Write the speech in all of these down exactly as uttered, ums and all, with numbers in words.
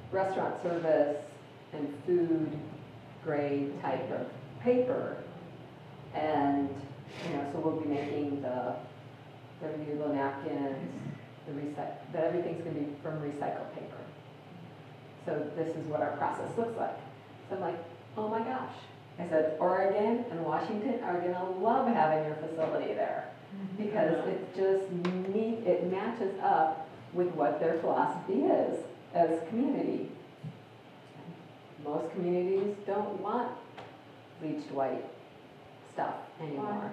restaurant service and food grade type of paper. And, you know, so we'll be making the, the reusable napkins, the recyc, that everything's gonna be from recycled paper. So this is what our process looks like. So I'm like, oh my gosh. I said, Oregon and Washington are gonna love having your facility there because it just meet, it matches up with what their philosophy is as a community. Most communities don't want bleached white stuff anymore.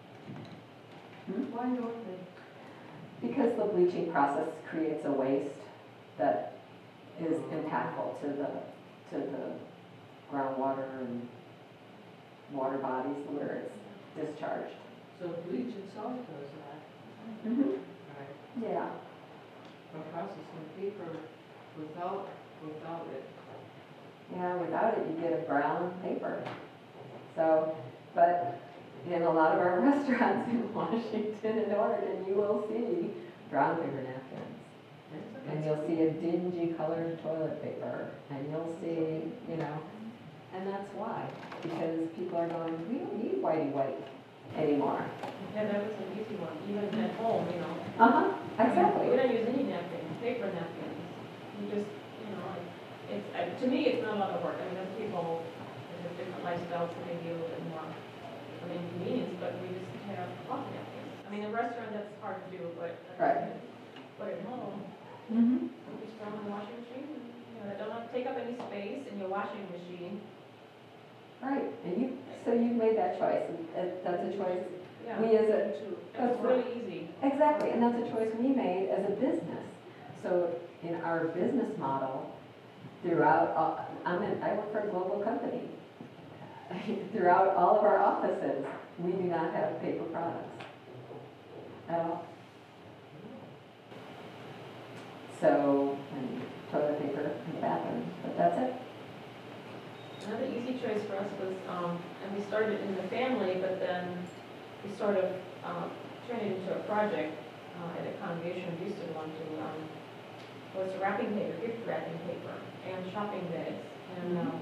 Hmm? Why don't they? Because the bleaching process creates a waste that is impactful to the, to the groundwater and water bodies where it's discharged. So bleach itself does that. Mm-hmm. Right. Yeah. But processing paper without, without it. Yeah, without it, you get a brown paper. So, but in a lot of our restaurants in Washington and Oregon, you will see brown paper napkins. And you'll see a dingy colored toilet paper. And you'll see, you know, and that's why. Because people are going, we don't need whitey white anymore. Yeah, that was an easy one, even at home, you know. Uh-huh, We exactly. don't use any napkins, paper napkins. You just, you know, like, it's, uh, to me, it's not a lot of work. I mean, there's people that have different lifestyles, so maybe a little bit more of an inconvenience, but we just have cloth napkins. I mean, a restaurant, that's hard to do, but. uh, Right. But at home, Mm-hmm. you just throw them in the washing machine, and, you know, they don't have to take up any space in your washing machine. Right, and you, so you've made that choice, and that- that's a choice Yeah. we as a, It's really easy. exactly, and that's a choice we made as a business. So in our business model, throughout, all- I'm in, I work for a global company. Throughout all of our offices, we do not have paper products at all. So, and toilet paper in the bathroom, but that's it. Another easy choice for us was, um, and we started in the family, but then we sort of um, turned it into a project uh, at a congregation we used to belong to. Um, was wrapping paper, gift wrapping paper, and shopping bags. And um,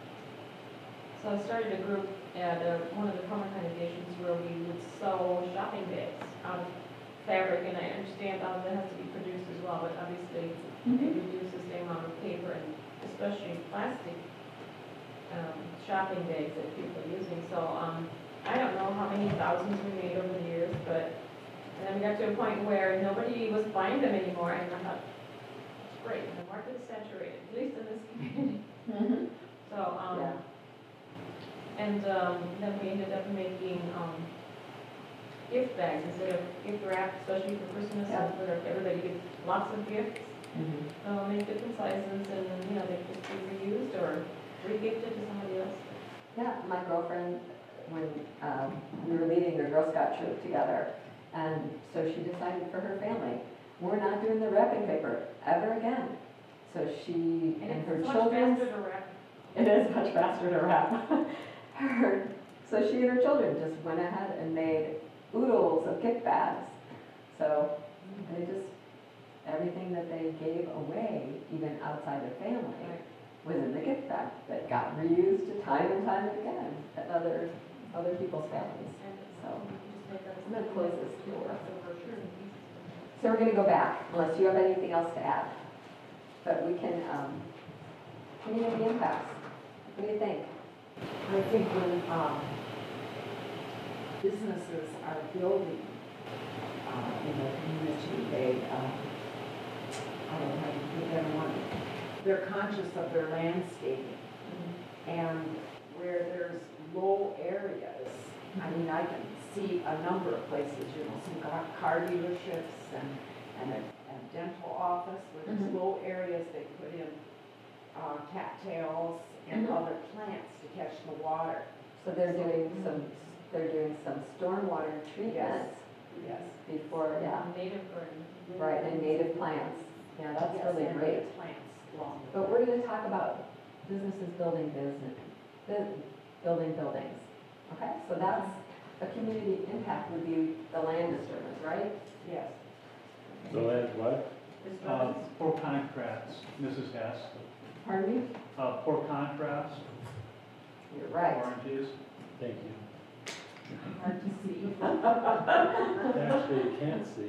so I started a group at uh, one of the former congregations where we would sew shopping bags out of fabric, and I understand all of that has to be produced as well, but obviously it reduces the amount of paper and especially plastic um, shopping bags that people are using. So um, I don't know how many thousands we made over the years, but and then we got to a point where nobody was buying them anymore, and I thought, it's great, the market is saturated, at least in this community. Mm-hmm. So, um, Yeah. and um, then we ended up making um, gift bags instead of gift wrap, especially for Christmas, Yeah. where everybody gets lots of gifts. Mm-hmm. So make different sizes, and you know they just be reused or re-gifted to somebody else. Yeah, my girlfriend, when um, we were leading a Girl Scout troop together, and so she decided for her family, we're not doing the wrapping paper ever again. So she and, And her it's much children, faster to wrap. it is much faster to wrap. her, so she and her children just went ahead and made oodles of gift bags. So they just, everything that they gave away, even outside their family, Right. was in the gift bag that got reused time and time again at other, other people's families. And So, you can just make that as I'm gonna close this door. leftover pieces. so we're gonna go back, unless you have anything else to add. But we can, um, community impacts. What do you think? I think when um, businesses are building uh, in the community, they, uh, I don't know how you put that on, they're conscious of their landscaping. And where there's low areas, I mean, I can see a number of places, you know, some car car dealerships and, and a, a dental office where there's Mhm. low areas, they put in uh, cattails and Mhm. other plants to catch the water. So they're doing some, they're doing some stormwater treatment Yes. Yes. before, yeah, Native garden. right, and native plants. Yeah, that's Yes, really and great. native plants along with But we're gonna talk about businesses building business, bu- building buildings. Okay, so that's, a community impact would be the land disturbance, right? Yes. The land what? Uh, disturbance? For contrast, Missus Hess, Pardon me? uh, for contrast, You're right. oranges. Thank you. Hard to see. Actually, you can't see.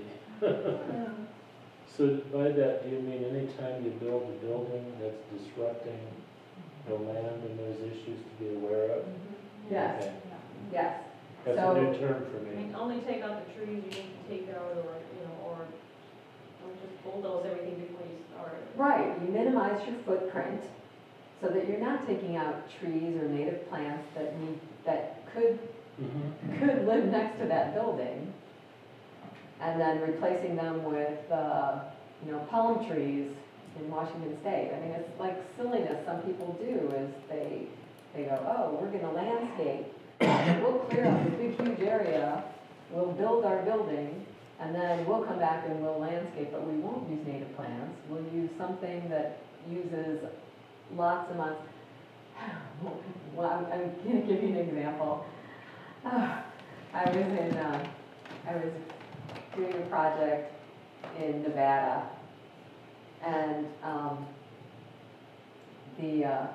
So by that, do you mean anytime you build a building that's disrupting the land and there's issues to be aware of? Yes, Okay. yes. That's a So- new term for I me. mean, only take out the trees you need to take out, or, you know, or don't just bulldoze everything before you start. Right, you minimize your footprint so that you're not taking out trees or native plants that need, that could, Mhm. could live next to that building. And then replacing them with, uh, you know, palm trees in Washington State. I mean, it's like silliness some people do is they, they go, oh, we're gonna landscape. We'll clear out this big huge area, we'll build our building, and then we'll come back and we'll landscape, but we won't use native plants. We'll use something that uses lots and lots. Well, I'm, I'm gonna give you an example. Ah, I was in, uh, I was doing a project in Nevada, and, um, the, uh,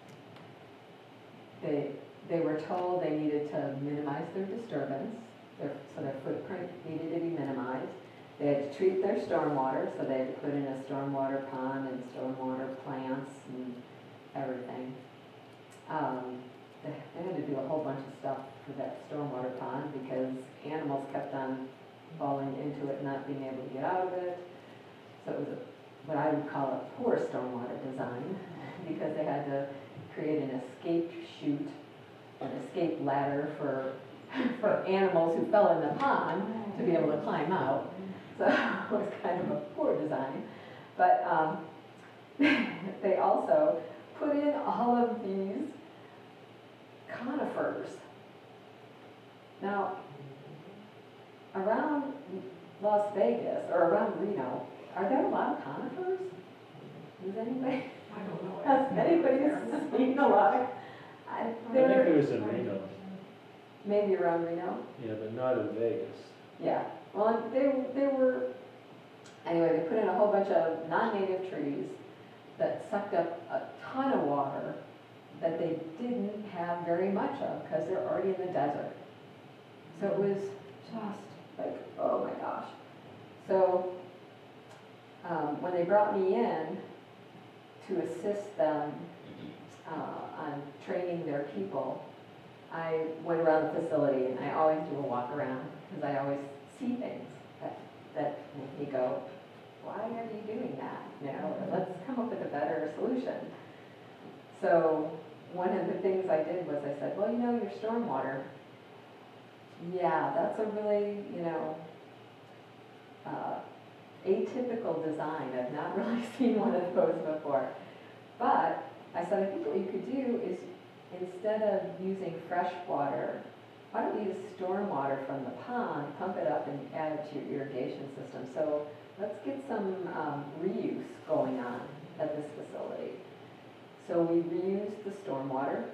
they, they were told they needed to minimize their disturbance, their, so their footprint needed to be minimized. They had to treat their stormwater, so they had to put in a stormwater pond and stormwater plants and everything. Um, they, they had to do a whole bunch of stuff for that stormwater pond because animals kept on falling into it, not being able to get out of it. So it was a, what I would call a poor stormwater design because they had to create an escape chute, an escape ladder for, for animals who fell in the pond to be able to climb out. So it was kind of a poor design. But um, they also put in all of these conifers. Now, around Las Vegas or around Reno, are there a lot of conifers? Does anybody, I don't know. has anybody seen a lot of? I, I think there, it was in Reno, maybe around Reno? yeah, but not in Vegas. Yeah, well, they, they were, anyway, they put in a whole bunch of non-native trees that sucked up a ton of water that they didn't have very much of because they're already in the desert. So it was just like, oh my gosh. So um, when they brought me in to assist them uh, on training their people, I went around the facility and I always do a walk around because I always see things that, that make me go, why are you doing that? You know, let's come up with a better solution. So one of the things I did was I said, well, you know, your stormwater, yeah, that's a really, you know, uh, atypical design. I've not really seen one of those before. But I said, I think what you could do is instead of using fresh water, why don't you use stormwater from the pond, pump it up and add it to your irrigation system? So let's get some um, reuse going on at this facility. So we reused the stormwater,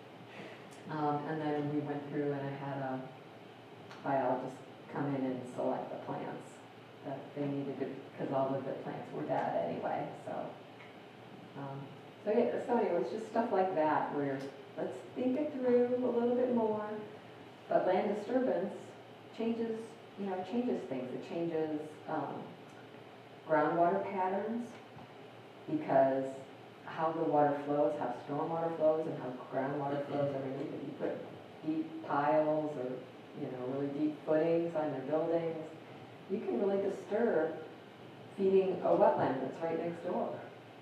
um, and then we went through and I had a biologist come in and select the plants that they needed to, because all of the plants were dead anyway, so. Um, so yeah, so anyway, it's just stuff like that where let's think it through a little bit more, but land disturbance changes, you know, changes things. It changes um, groundwater patterns because how the water flows, how stormwater flows and how groundwater flows underneath it. You put deep piles or, you know, really deep footings on your buildings, you can really disturb feeding a wetland that's right next door.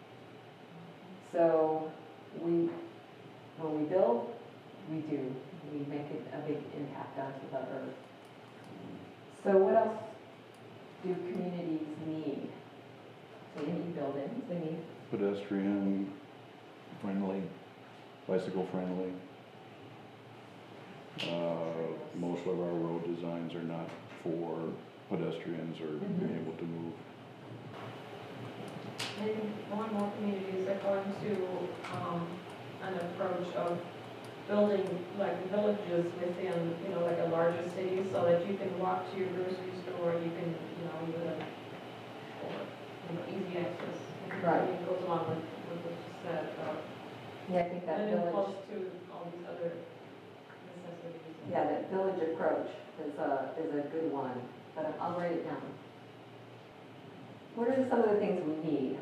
So we, when we build, we do, we make it a big impact onto the earth. So what else do communities need? So they need buildings, they need Pedestrian friendly, bicycle friendly. Uh, most of our road designs are not for pedestrians or being able to move. And more and more communities are going to, um, an approach of building like villages within, you know, like a larger city so that you can walk to your grocery store, you can, you know, you can, or, you you know, easy access. I think Right. It goes along with, with what you said about, Yeah, I think that and then village, close to all these other necessities. yeah, that village approach is a, is a good one, but I'll- I'll write it down. What are some of the things we need?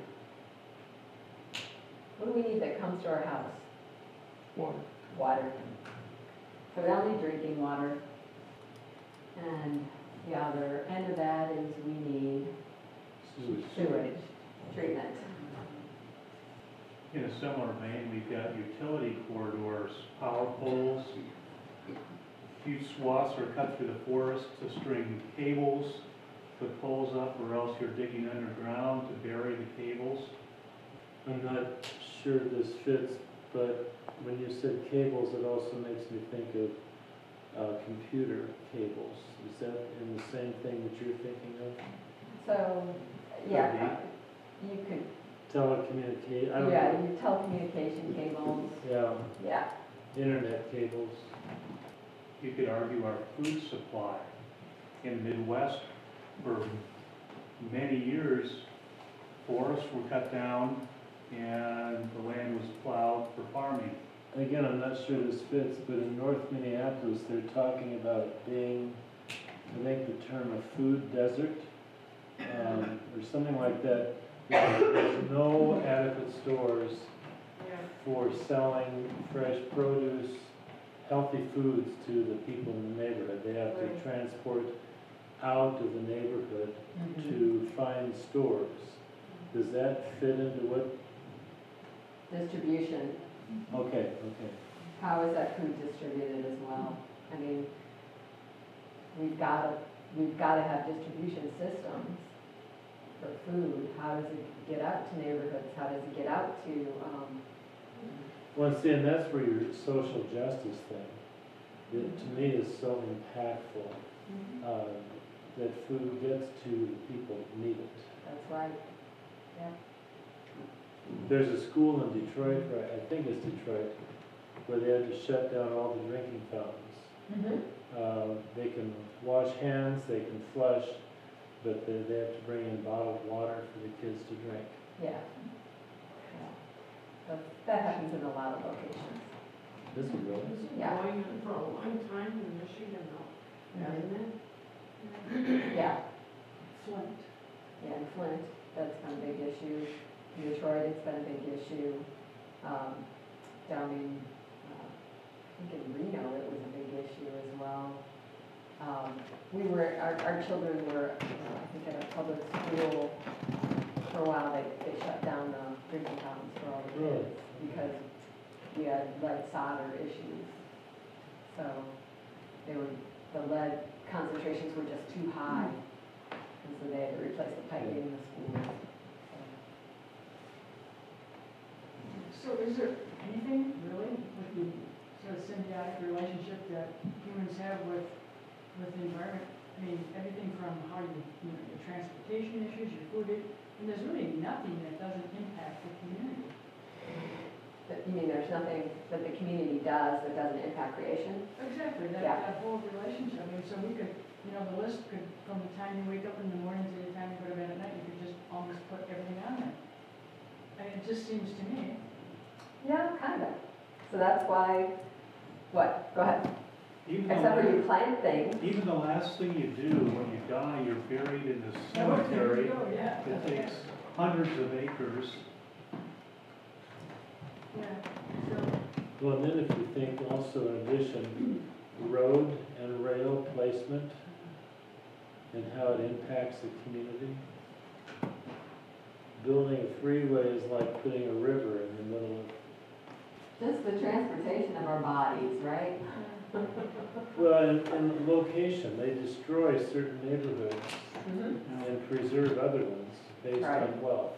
What do we need that comes to our house? Water. Water. So we all need drinking water. And the other end of that is we need Sewage. sewage treatment. In a similar vein, we've got utility corridors, power poles. Huge swaths are cut through the forest to string cables, put poles up, or else you're digging underground to bury the cables. I'm not sure this fits, but when you said cables, it also makes me think of uh, computer cables. Is that in the same thing that you're thinking of? So, yeah, you could, Telecommunicate, I don't yeah, know. you telecommunication cables, Yeah, yeah. internet cables. You could argue our food supply. In the Midwest, for many years, forests were cut down and the land was plowed for farming. Again, I'm not sure this fits, but in North Minneapolis, they're talking about it being, I think the term a food desert, um, or something like that. There's no adequate stores Yeah. for selling fresh produce, healthy foods to the people in the neighborhood. They have to Right. transport out of the neighborhood Mm-hmm. to find stores. Does that fit into what, Distribution, okay, okay. how is that food distributed as well? I mean, we've gotta, we've gotta have distribution systems for food. How does it get out to neighborhoods? How does it get out to, um, Well, see, and that's where your social justice thing, that to me is so impactful, uh, that food gets to the people who need it. that's right. There's a school in Detroit, right, I think it's Detroit, where they had to shut down all the drinking fountains. Mm-hmm. Uh, they can wash hands, they can flush, but they, they have to bring in bottled water for the kids to drink. Yeah. Yeah. That, that happens in a lot of locations. This is real. This has been Yeah. going on for a long time in Michigan though, Yeah. isn't it? Yeah, Flint. yeah, in Flint, that's been a big issue. In Detroit, it's been a big issue. Um, down in, uh, I think in Reno, it was a big issue as well. Um, we were, our, our children were, uh, I think at a public school for a while, they, they shut down the drinking fountains for all the Really? kids because we had lead solder issues. So they were, the lead concentrations were just too high. And so they had to replace the piping in the schools. So is there anything really with the sort of symbiotic relationship that humans have with, with the environment? I mean, everything from how you, you know, your transportation issues, your food, i- and there's really nothing that doesn't impact the community. But you mean there's nothing that the community does that doesn't impact creation? Exactly, that, Yeah. that whole relationship. I mean, so we could, you know, the list could, from the time you wake up in the morning to the time you go to bed at night, you could just almost put everything on there. And it just seems to me, Yeah, kind of. So that's why, what, go ahead. Even the Except for you last- plant things. Even the last thing you do when you die, you're buried in the oh, there you cemetery. go, yeah. It takes hundreds of acres. Yeah, so. Well, and then if you think also in addition, road and rail placement and how it impacts the community. Building a freeway is like putting a river in the middle of, Just the transportation of our bodies, right? well, in, in location, they destroy certain neighborhoods Mm-hmm. and preserve other ones based Right. on wealth.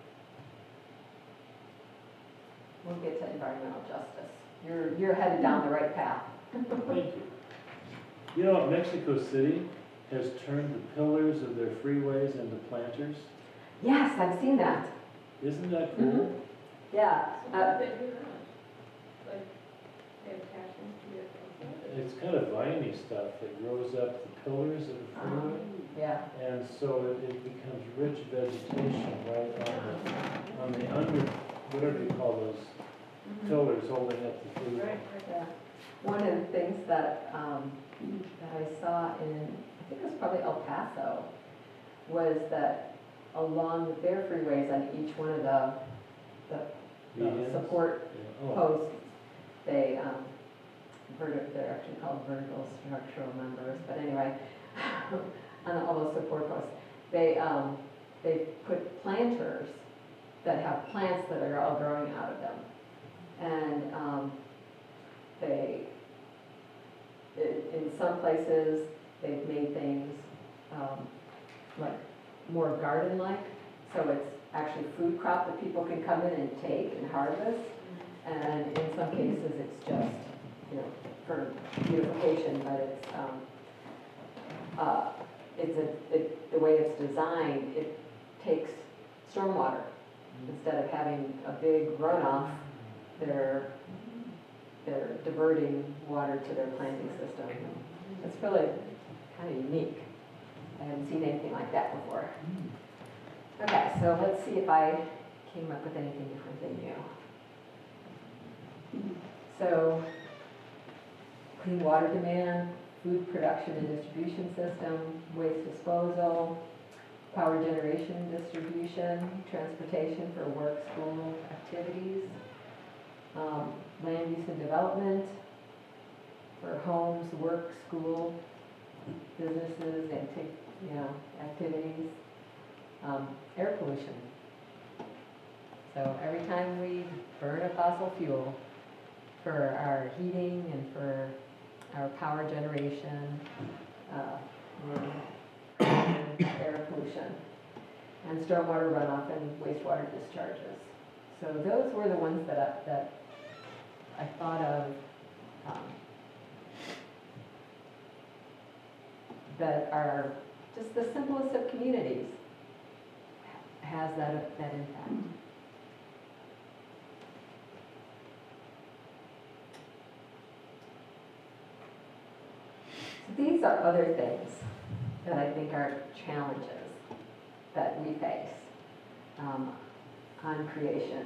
We'll get to environmental justice. You're, you're headed down the right path. Thank you. You know, Mexico City has turned the pillars of their freeways into planters. Yes, I've seen that. Isn't that cool? Yeah. So Uh, what did they do that? Like, they have passions to get things. it's kind of viney stuff that grows up the pillars of the freeway. Yeah, And so it, it becomes rich vegetation right on the, on the under, whatever you call those pillars holding up the freeway. Right, right. yeah. One of the things that, um, that I saw in, I think it was probably El Paso, was that along their freeways on each one of the, the the Medians? support Yeah. Oh, posts, they, um, verti- they're actually called vertical structural members, but anyway, on all those support posts, they, um, they put planters that have plants that are all growing out of them. And, um, they, i- in some places, they've made things, um, like more garden-like, so it's actually food crop that people can come in and take and harvest. And in some cases, it's just, you know, for beautification, but it's, um, uh, it's a, it, the way it's designed, it takes stormwater. Instead of having a big runoff, they're, they're diverting water to their planting system. It's really kind of unique. I haven't seen anything like that before. Okay, so let's see if I came up with anything different than you. So, clean water demand, food production and distribution system, waste disposal, power generation distribution, transportation for work, school activities, um, land use and development for homes, work, school, businesses, and take, you know, activities, um, air pollution. So every time we burn a fossil fuel for our heating and for our power generation, uh, we're causing air pollution and stormwater runoff and wastewater discharges. So those were the ones that I, that I thought of, um, that are just the simplest of communities has that, that impact. So these are other things that I think are challenges that we face um, on creation.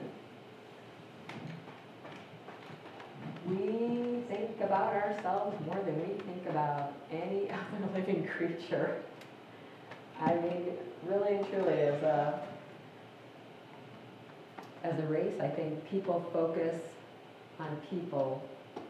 We think about ourselves more than we think about any other living creature. I mean, really and truly, as a, as a race, I think people focus on people.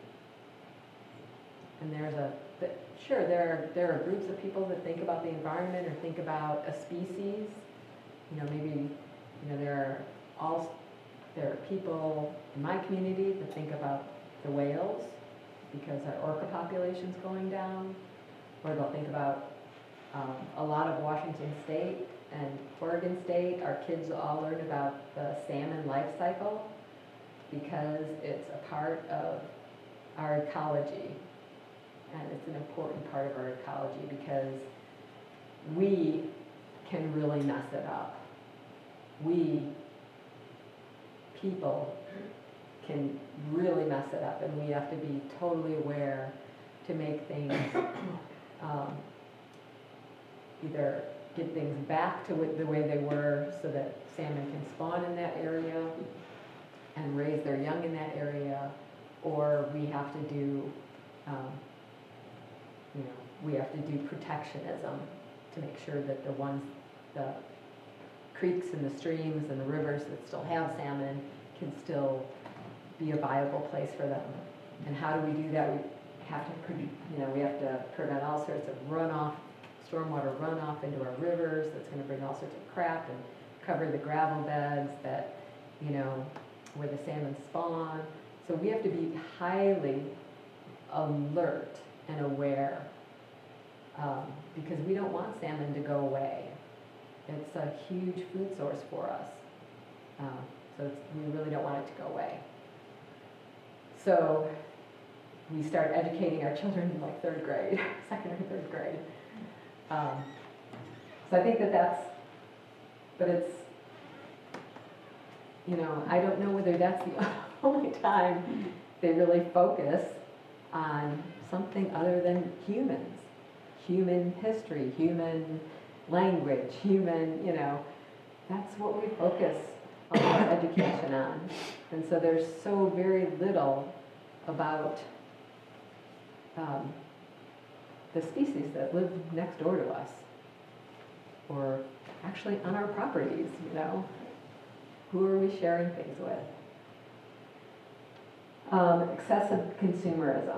And there's a, sure, there are, there are groups of people that think about the environment or think about a species. You know, maybe, you know, there are all, there are people in my community that think about the whales because our orca population's going down, or they'll think about um, a lot of Washington State and Oregon State. Our kids all learn about the salmon life cycle because it's a part of our ecology, and it's an important part of our ecology because we can really mess it up. We, people, can really mess it up, and we have to be totally aware to make things, um, either get things back to the way they were so that salmon can spawn in that area and raise their young in that area, or we have to do, um, you know, we have to do protectionism to make sure that the ones, the creeks and the streams and the rivers that still have salmon can still be a viable place for them. And how do we do that? We have to, pre- you know, we have to prevent all sorts of runoff, stormwater runoff into our rivers. That's going to bring all sorts of crap and cover the gravel beds that, you know, where the salmon spawn. So we have to be highly alert and aware um, because we don't want salmon to go away. It's a huge food source for us. Um, so it's, we really don't want it to go away. So we start educating our children in like third grade, second or third grade. Um, so I think that that's, but it's, you know, I don't know whether that's the only time they really focus on something other than humans, human history, human language, human, you know, that's what we focus all our education on. And so there's so very little about um, the species that live next door to us, or actually on our properties, you know. Who are we sharing things with? Um, excessive consumerism.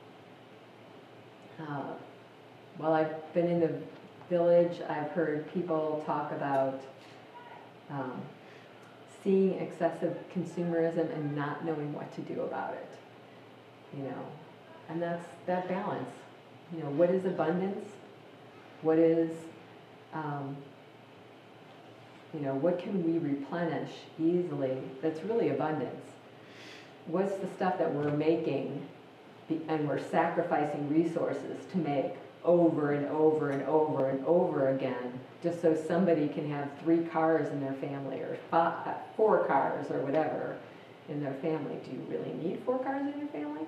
Uh, while I've been in the village, I've heard people talk about um, seeing excessive consumerism and not knowing what to do about it. You know, and that's that balance. You know, what is abundance? What is, um, you know, what can we replenish easily that's really abundance? What's the stuff that we're making be- and we're sacrificing resources to make over and over and over and over again, just so somebody can have three cars in their family, or five, four cars or whatever in their family? Do you really need four cars in your family?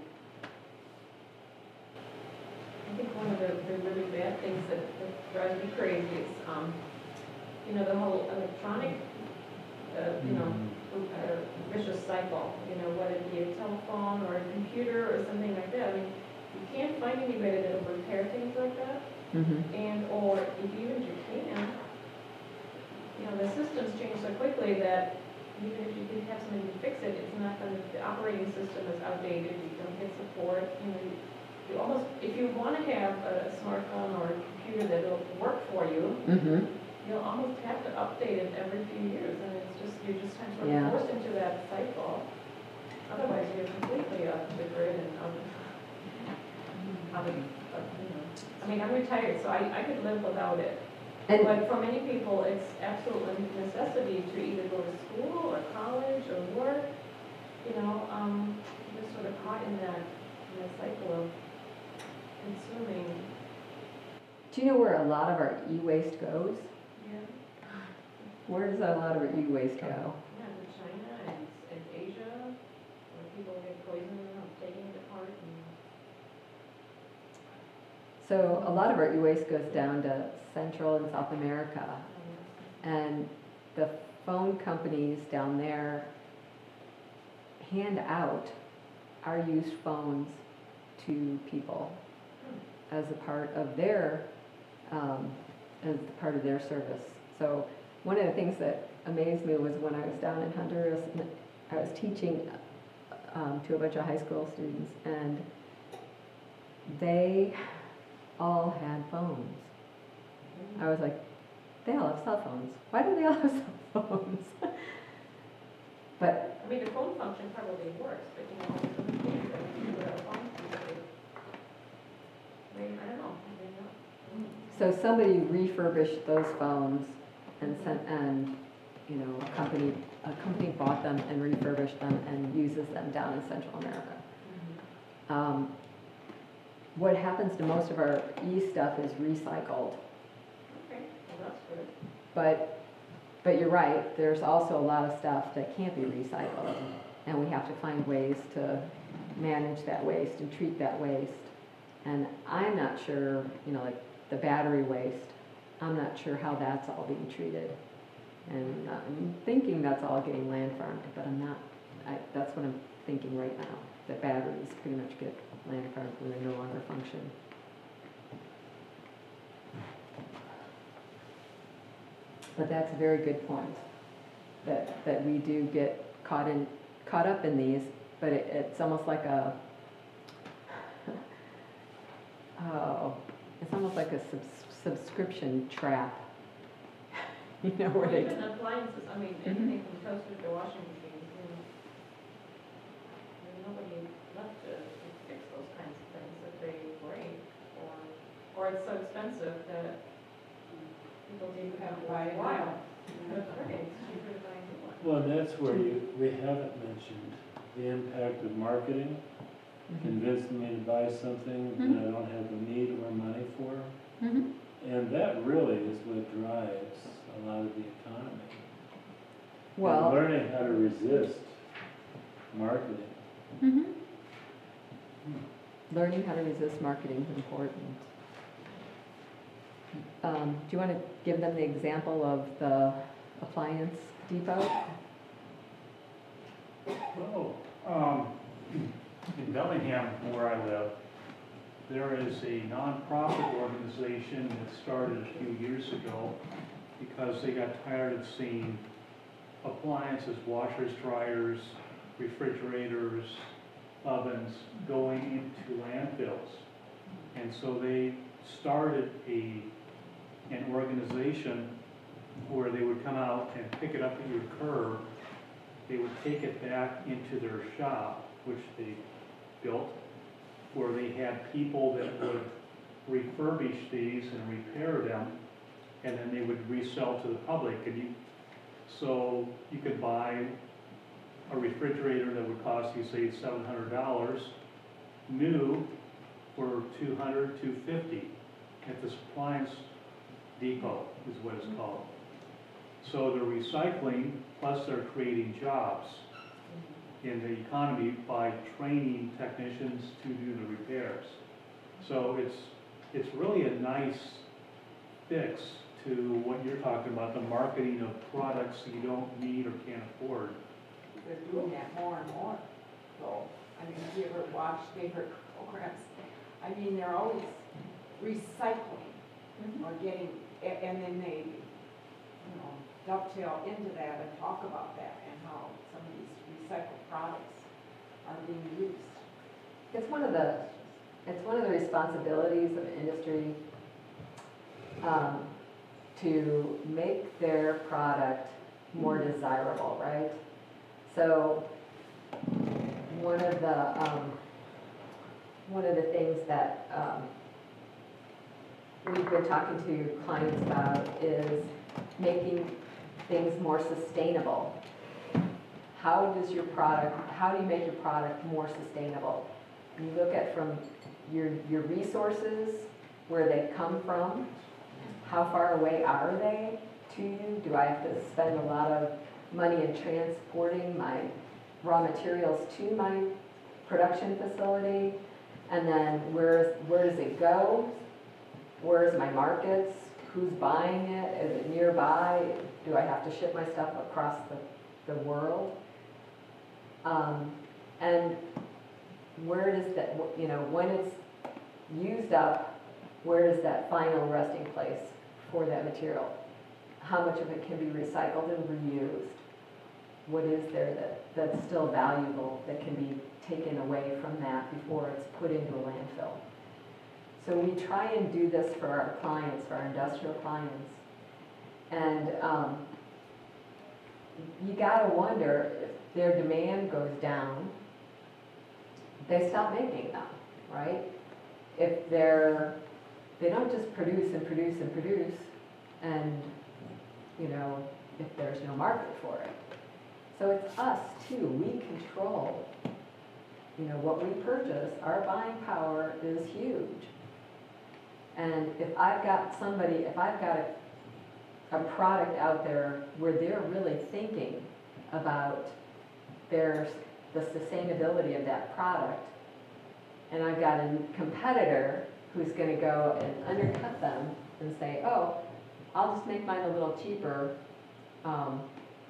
I think one of the, the really bad things that, that drives me crazy is, um, you know, the whole electronic, uh, you know, uh, vicious cycle, you know, whether it be a telephone or a computer or something like that. I mean, you can't find anybody that will repair things like that. Mm-hmm. And, or if even if you can, you know, the systems change so quickly that even if you can have somebody to fix it, it's not going to, the operating system is outdated, you don't get support, you know, you, you almost, if you want to have a smartphone or a computer that'll work for you, Mm-hmm. you'll almost have to update it every few years, and it's just, you're just kind of Yeah. forced into that cycle. Otherwise, you're completely off the grid and out of, out of, of, you know. I mean, I'm retired, so I, I could live without it. And But for many people, it's absolutely necessity to either go to school or college or work, you know, um, you're sort of caught in that, in that cycle of consuming. do you know where a lot of our e-waste goes? Yeah. Where does a lot of our e-waste go? Yeah, in China and, and Asia, where people get poisoned from taking it apart and. So a lot of our e-waste goes down to Central and South America, um, and the phone companies down there hand out our used phones to people as a part of their, um, as a part of their service. So one of the things that amazed me was when I was down in Honduras, and I was teaching um, to a bunch of high school students, and they all had phones. I was like, they all have cell phones. Why do they all have cell phones? But I mean, the phone function probably works, but you know, some things that people have phones, they, I don't know, I don't know. so somebody refurbished those phones and sent, and, you know, a company, a company bought them and refurbished them and uses them down in Central America. Um, what happens to most of our e-stuff is recycled. Okay, well, that's good. But, but you're right, there's also a lot of stuff that can't be recycled, and we have to find ways to manage that waste and treat that waste. And I'm not sure, you know, like the battery waste, I'm not sure how that's all being treated. And I'm thinking that's all getting land farmed, but I'm not, I, that's what I'm thinking right now, that batteries pretty much get land farmed when they no longer function. But that's a very good point, that, that we do get caught in, caught up in these, but it, it's almost like a, oh, it's almost like a subs- subscription trap. You know, where Or they, even appliances, I mean, anything from toasters to washing machines, you know. There's nobody left to to fix those kinds of things that they break, or, or it's so expensive that people do have to buy a while. But it's cheaper to buy a new one. Well, that's where you, we haven't mentioned the impact of marketing, convincing me to buy something that I don't have the need or money for. Mhm. And that really is what drives a lot of the economy. And Well, learning how to resist marketing. mhm. learning how to resist marketing is important. Um, do you want to give them the example of the appliance depot? Well, um, in Bellingham, where I live, there is a nonprofit organization that started a few years ago because they got tired of seeing appliances, washers, dryers, refrigerators, ovens going into landfills. And so they started a, an organization where they would come out and pick it up at your curb. They would take it back into their shop, which they built, where they had people that would refurbish these and repair them, and then they would resell to the public. And you, so you could buy a refrigerator that would cost you, say, seven hundred dollars, new for two hundred, two fifty at this appliance depot is what it's called. So they're recycling, plus they're creating jobs in the economy by training technicians to do the repairs. So it's, it's really a nice fix to what you're talking about, the marketing of products you don't need or can't afford. They're doing that more and more, so, I mean, have you ever watched favorite programs? I mean, they're always recycling or getting, a- and then they, you know, dovetail into that and talk about that and how some of these recycled products are being used. It's one of the, it's one of the responsibilities of industry um, to make their product more desirable, right? So one of the, um, one of the things that um, we've been talking to clients about is making things more sustainable. How does your product, how do you make your product more sustainable? You look at from your, your resources, where they come from, how far away are they to you? Do I have to spend a lot of money in transporting my raw materials to my production facility? And then where, where does it go? Where's my markets? Who's buying it? Is it nearby? Do I have to ship my stuff across the, the world? Um, and where does that, you know, when it's used up, where does that final resting place for that material? How much of it can be recycled and reused? What is there that, that's still valuable that can be taken away from that before it's put into a landfill? So we try and do this for our clients, for our industrial clients. And um, you gotta wonder, if their demand goes down, they stop making them, right? If they're, they don't just produce and produce and produce, and, you know, if there's no market for it. So it's us too, we control, you know, what we purchase, our buying power is huge. And if I've got somebody, if I've got a, a product out there where they're really thinking about their, the sustainability of that product, and I've got a competitor who's gonna go and undercut them and say, oh, I'll just make mine a little cheaper, um,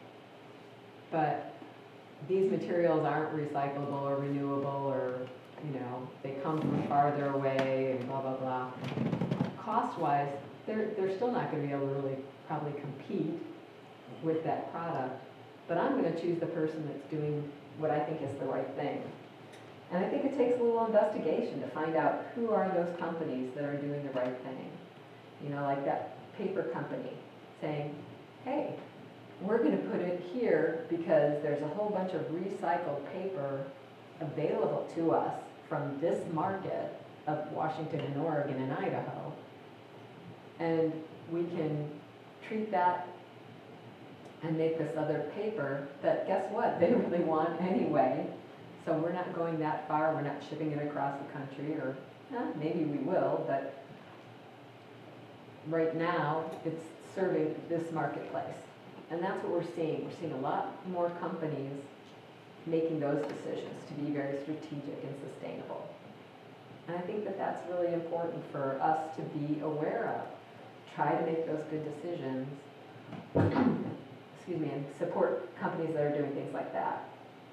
but these materials aren't recyclable or renewable, or, you know, they come from farther away and blah, blah, blah. Cost-wise, they're, they're still not gonna be able to really probably compete with that product, but I'm gonna choose the person that's doing what I think is the right thing. And I think it takes a little investigation to find out who are those companies that are doing the right thing. You know, like that paper company saying, hey, we're gonna put it here because there's a whole bunch of recycled paper available to us from this market of Washington and Oregon and Idaho. And we can treat that and make this other paper that, guess what, they really want anyway. So we're not going that far, we're not shipping it across the country, or eh, maybe we will, but right now it's serving this marketplace. And that's what we're seeing. We're seeing a lot more companies making those decisions to be very strategic and sustainable. And I think that that's really important for us to be aware of. Try to make those good decisions. Excuse me, and support companies that are doing things like that.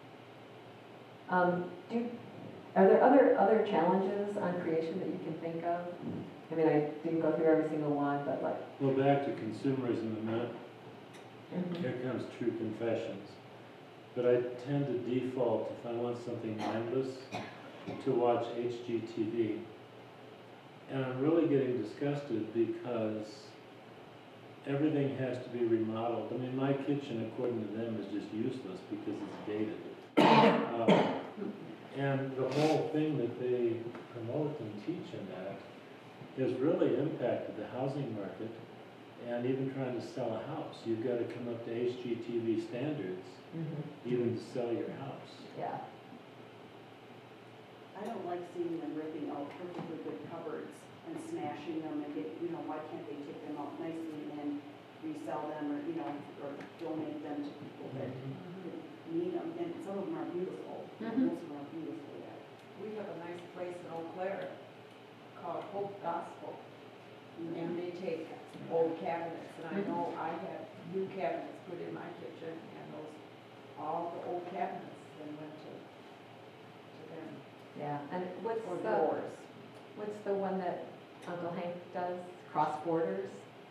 Um, do, are there other, other challenges on creation that you can think of? I mean, I didn't go through every single one, but like. Well, back to consumerism a minute. Here comes true confessions. But I tend to default, if I want something mindless, to watch H G T V. And I'm really getting disgusted because everything has to be remodeled. I mean, my kitchen, according to them, is just useless because it's dated. Um, and the whole thing that they promote and teach in that has really impacted the housing market and even trying to sell a house. You've got to come up to H G T V standards Mhm. even to sell your house. Yeah. I don't like seeing them ripping out perfectly good cupboards and smashing them and get, you know, why can't they take them out nicely and then resell them or, you know, or donate them to people that need them, and some of them are beautiful, Mhm. most of them are beautiful, yeah. We have a nice place in Eau Claire called Hope Gospel, and they take old cabinets, and I know I had new cabinets put in my kitchen, and those, all the old cabinets then went to, to them, Yeah, and what's or the, doors. what's the one that Uncle Hank does, Cross Borders?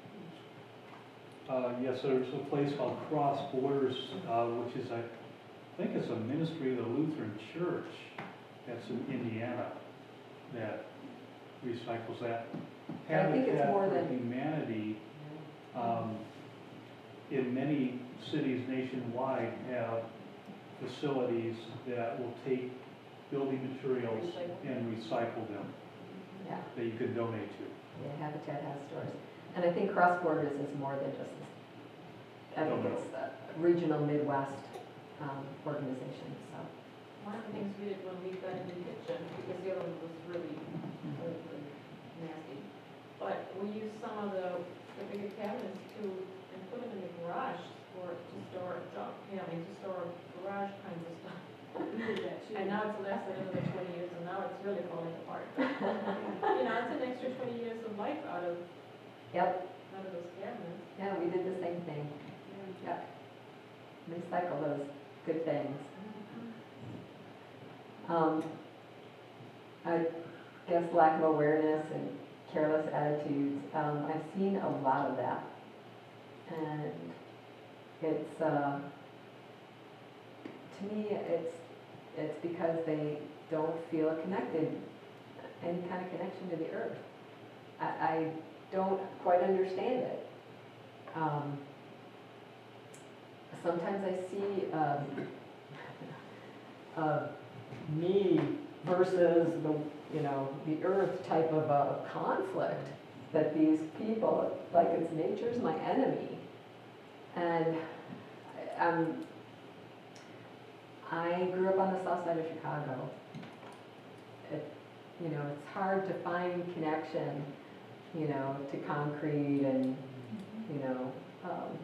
Uh, yes, there's a place called Cross Borders, uh, which is, I think it's a ministry of the Lutheran Church that's in Indiana that recycles that. And I think it's Habitat more for than- Humanity, um, in many cities nationwide have facilities that will take building materials and recycle them, Yeah, that you can donate to. yeah, Habitat has stores. And I think Cross Borders is more than just, I think it's a regional Midwest um, organization, so. One of the things we did when we got in the kitchen, because the other one was really, really, really nasty. But we used some of the, the bigger cabinets to, and put them in the garage for, to store junk, you know, I mean, to store garage kinds of stuff. We did that too. And now it's lasted another twenty years, and now it's really falling apart. But, you know, it's an extra twenty years of life out of, Yep, out of those cabinets. yeah, we did the same thing. Yeah. Recycle those good things. Um, I guess lack of awareness and careless attitudes, um, I've seen a lot of that. And it's, uh, to me, it's, it's because they don't feel connected, any kind of connection to the earth. I, I don't quite understand it. Um, sometimes I see, um, uh, me versus the, you know, the earth type of a conflict that these people, like it's nature's my enemy. And um, I grew up on the south side of Chicago. It, you know, it's hard to find connection, you know, to concrete and, you know, um,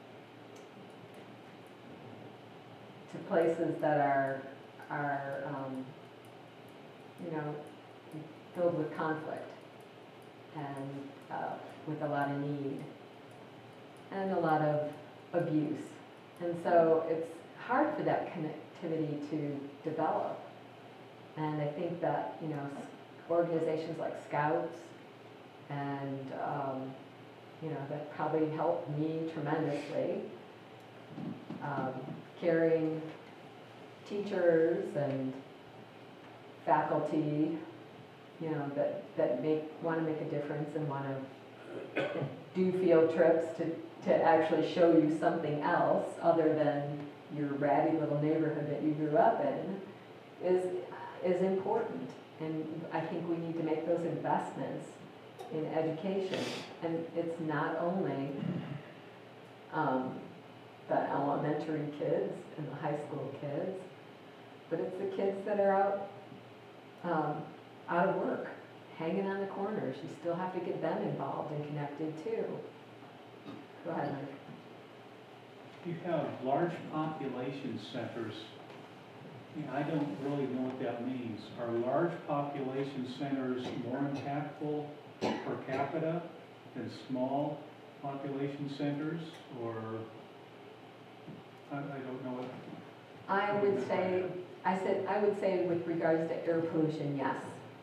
to places that are, are, um, you know, filled with conflict and uh, with a lot of need and a lot of abuse. And so it's hard for that connectivity to develop. And I think that, you know, s- organizations like Scouts and, um, you know, that probably helped me tremendously. Um, carrying teachers and faculty, you know, that, that make, want to make a difference and want to do field trips to, to actually show you something else other than your ratty little neighborhood that you grew up in is, is important. And I think we need to make those investments in education. And it's not only um, the elementary kids and the high school kids, but it's the kids that are out, um, out of work, hanging on the corners. You still have to get them involved and connected too. Go ahead, Mike. You have large population centers Yeah, I don't really know what that means. Are large population centers more impactful per capita than small population centers, or, I, I don't know what. I would say, I said, I would say with regards to air pollution, yes.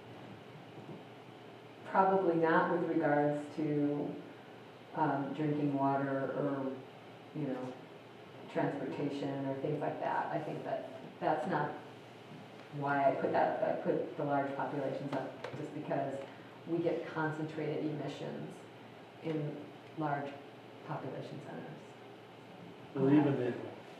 Probably not with regards to um, drinking water or, you know, transportation or things like that. I think that that's not why I put that, I put the large populations up, just because we get concentrated emissions in large population centers. Well, even the,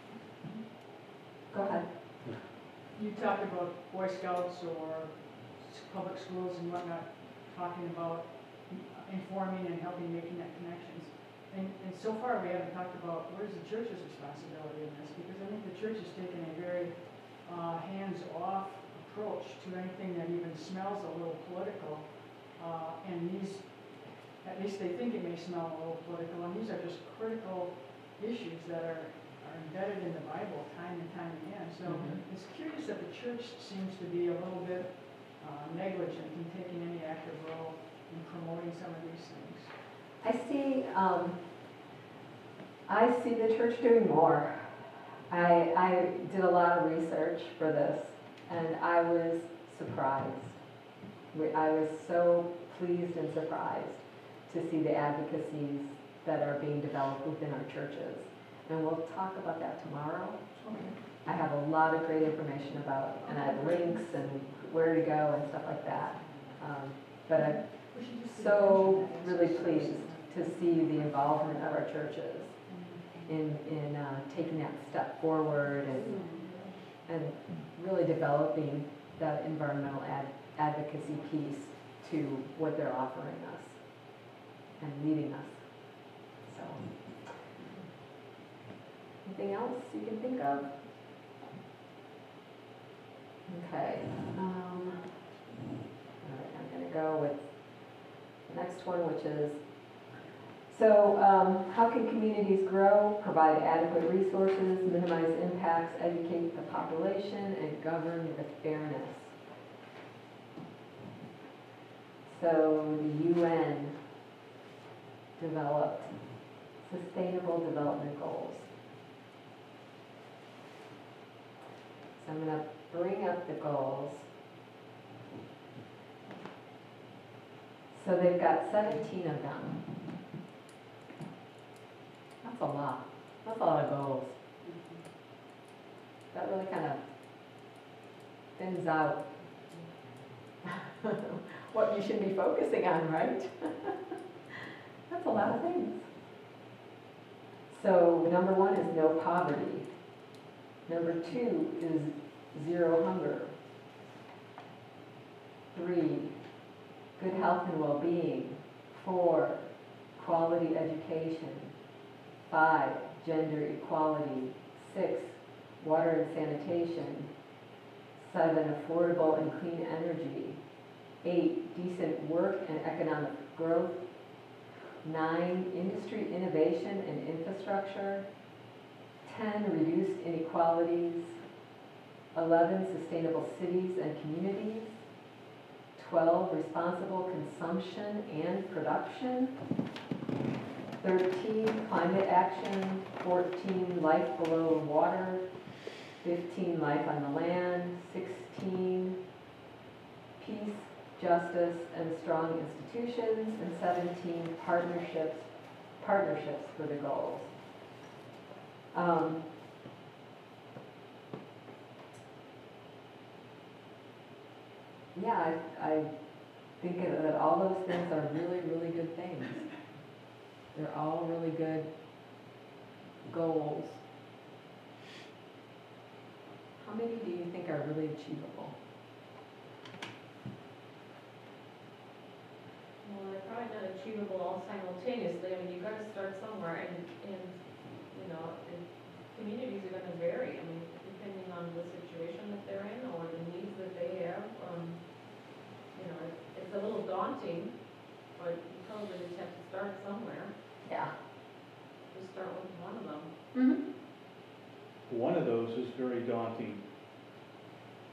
Go ahead. You talked about Boy Scouts or s- public schools and whatnot, talking about informing and helping making that connections. And, and so far, we haven't talked about where's the church's responsibility in this, because I think the church has taken a very uh, hands-off approach to anything that even smells a little political. Uh, and these, at least they think it may smell a little political, and these are just critical issues that are, are embedded in the Bible time and time again. So Mhm. it's curious that the church seems to be a little bit uh, negligent in taking any active role in promoting some of these things. I see, um, I see the church doing more. I, I did a lot of research for this, and I was surprised. We- I was so pleased and surprised to see the advocacies that are being developed within our churches. And we'll talk about that tomorrow. I have a lot of great information about, and I have links and where to go and stuff like that. Um, But I'm We should just so mention that as really a pleased source. to see the involvement of our churches in, in uh, taking that step forward and, and really developing that environmental ad, advocacy piece to what they're offering us and leading us. So, anything else you can think of? Okay. Um, all right, I'm gonna go with the next one, which is, so um, how can communities grow, provide adequate resources, minimize impacts, educate the population, and govern with fairness? So the U N developed Sustainable Development Goals. So I'm going to bring up the goals. So they've got seventeen of them. That's a lot. That's a lot of goals. That really kind of thins out what you should be focusing on, right? That's a lot of things. So number one is no poverty. Number two is zero hunger. Three, good health and well-being. Four, quality education. Five, gender equality. Six, water and sanitation. Seven, affordable and clean energy. Eight, decent work and economic growth. Nine, industry innovation and infrastructure. Ten, reduced inequalities. Eleven, sustainable cities and communities. Twelve, responsible consumption and production. Thirteen, climate action. Fourteen, life below water. Fifteen, life on the land. Sixteen, peace, justice, and strong institutions. And seventeen, partnerships, partnerships for the goals. Um, yeah, I, I think that all those things are really, really good things. They're all really good goals. How many do you think are really achievable? Well, they're probably not achievable all simultaneously. I mean, you've got to start somewhere, and, and, you know, and communities are gonna vary. I mean, depending on the situation that they're in or the needs that they have. Um, you know, it's, it's a little daunting, but you probably just have to start somewhere. Yeah. Just start with one of them. Mm-hmm. One of those is very daunting.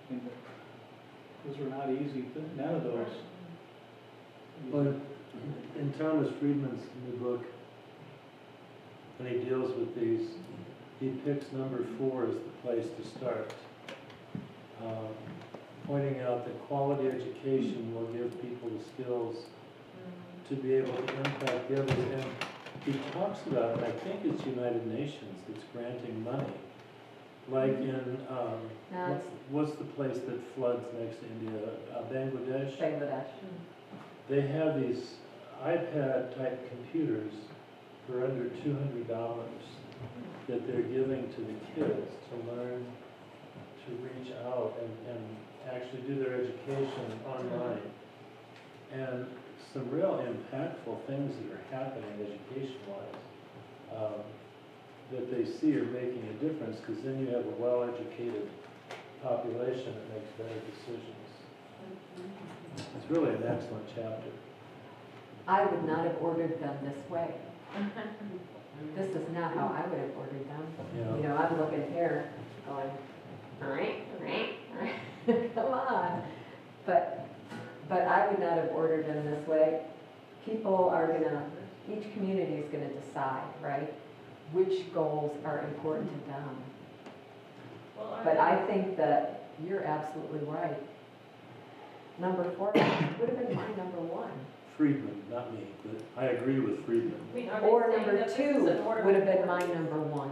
Those are not easy, th- none of those. Well, in Thomas Friedman's new book, when he deals with these, he picks number four as the place to start. Um, Pointing out that quality education will give people the skills to be able to impact the others. And he talks about, and I think it's United Nations that's granting money. Like in, um, No, what's, it's what's the place that floods next to India, uh, Bangladesh? Bangladesh. They have these iPad-type computers for under two hundred dollars that they're giving to the kids to learn to reach out and, and actually do their education online. And some real impactful things that are happening education-wise um, that they see are making a difference, because then you have a well-educated population that makes better decisions. It's really an excellent chapter. I would not have ordered them this way. This is not how I would have ordered them. Yeah. You know, I'm looking here going, all right, all right, all right, come on. But, but I would not have ordered them this way. People are gonna, each community is gonna decide, right, which goals are important to them. Well, But I think that you're absolutely right. Number four would have been my number one. Friedman, not me, but I agree with Friedman. I mean, are they Or saying number that this two is an order would have of been my importance? number one.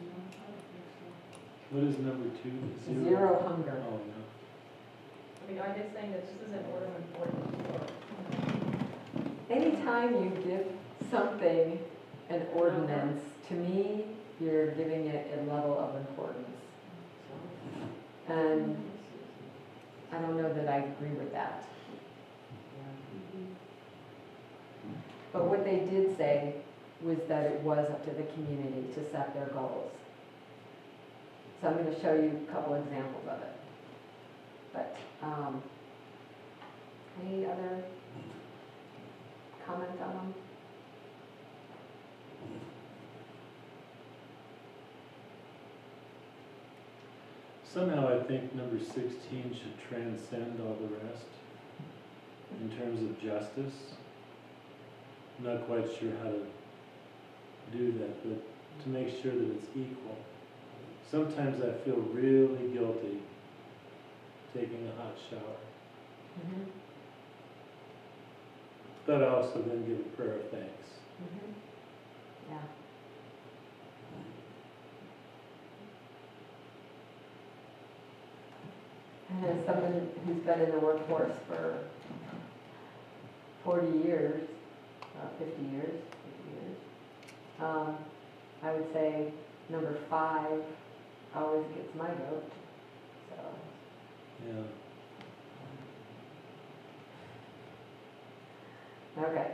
What is number two? Zero hunger. Oh, no. I mean, are they saying that this is an order of importance or? Anytime you give something an ordinance, to me, you're giving it a level of importance. And I don't know that I agree with that. But what they did say was that it was up to the community to set their goals. So I'm going to show you a couple examples of it. But, um, any other comments on them? Somehow I think number sixteen should transcend all the rest in terms of justice. I'm not quite sure how to do that, but to make sure that it's equal. Sometimes I feel really guilty taking a hot shower, Mm-hmm. but I also then give a prayer of thanks. Mm-hmm. Yeah. And as someone who's been in the workforce for forty years, uh, fifty years, fifty years, um, I would say number five always gets my vote, so. Yeah. Okay.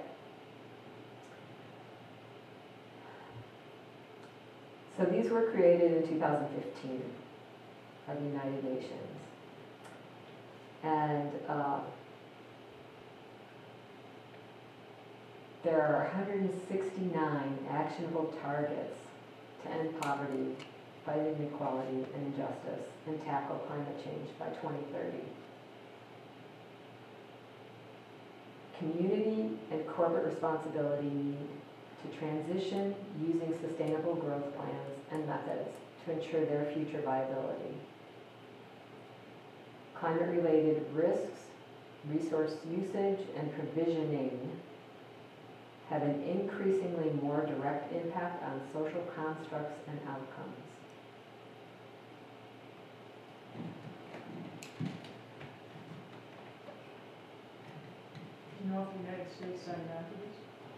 So these were created in two thousand fifteen by the United Nations. And uh, there are one hundred sixty-nine actionable targets to end poverty, fight inequality and injustice, and tackle climate change by twenty thirty. Community and corporate responsibility need to transition using sustainable growth plans and methods to ensure their future viability. Climate-related risks, resource usage, and provisioning have an increasingly more direct impact on social constructs and outcomes. Do you know if the United States signed on to this?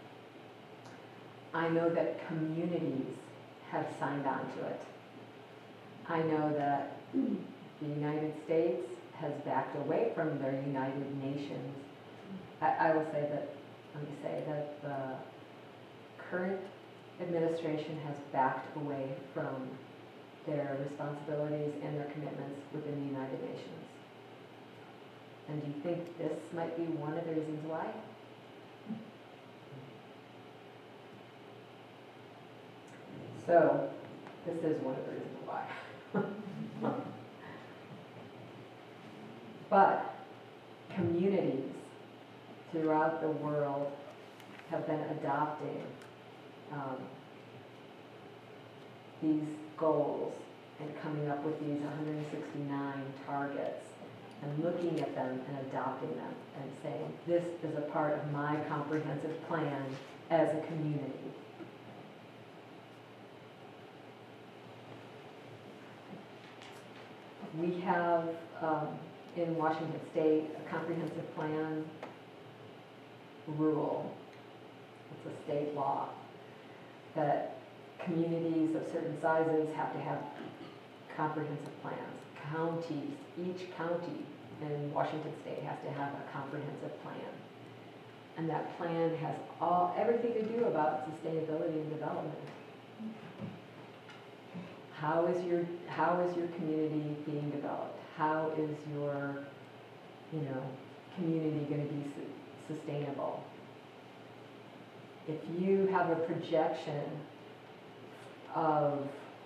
I know that communities have signed on to it. I know that the United States has backed away from their United Nations. I, I will say that, let me say that the current administration has backed away from their responsibilities and their commitments within the United Nations. And do you think this might be one of the reasons why? So, this is one of the reasons why. But communities throughout the world have been adopting um, these goals and coming up with these one hundred sixty-nine targets and looking at them and adopting them and saying, this is a part of my comprehensive plan as a community. We have, um, in Washington State, a comprehensive plan rule. It's a state law that communities of certain sizes have to have comprehensive plans. Counties, each county in Washington State has to have a comprehensive plan. And that plan has all, everything to do about sustainability and development. How is your, how is your community being developed? How is your, you know, community gonna be su- sustainable? If you have a projection of,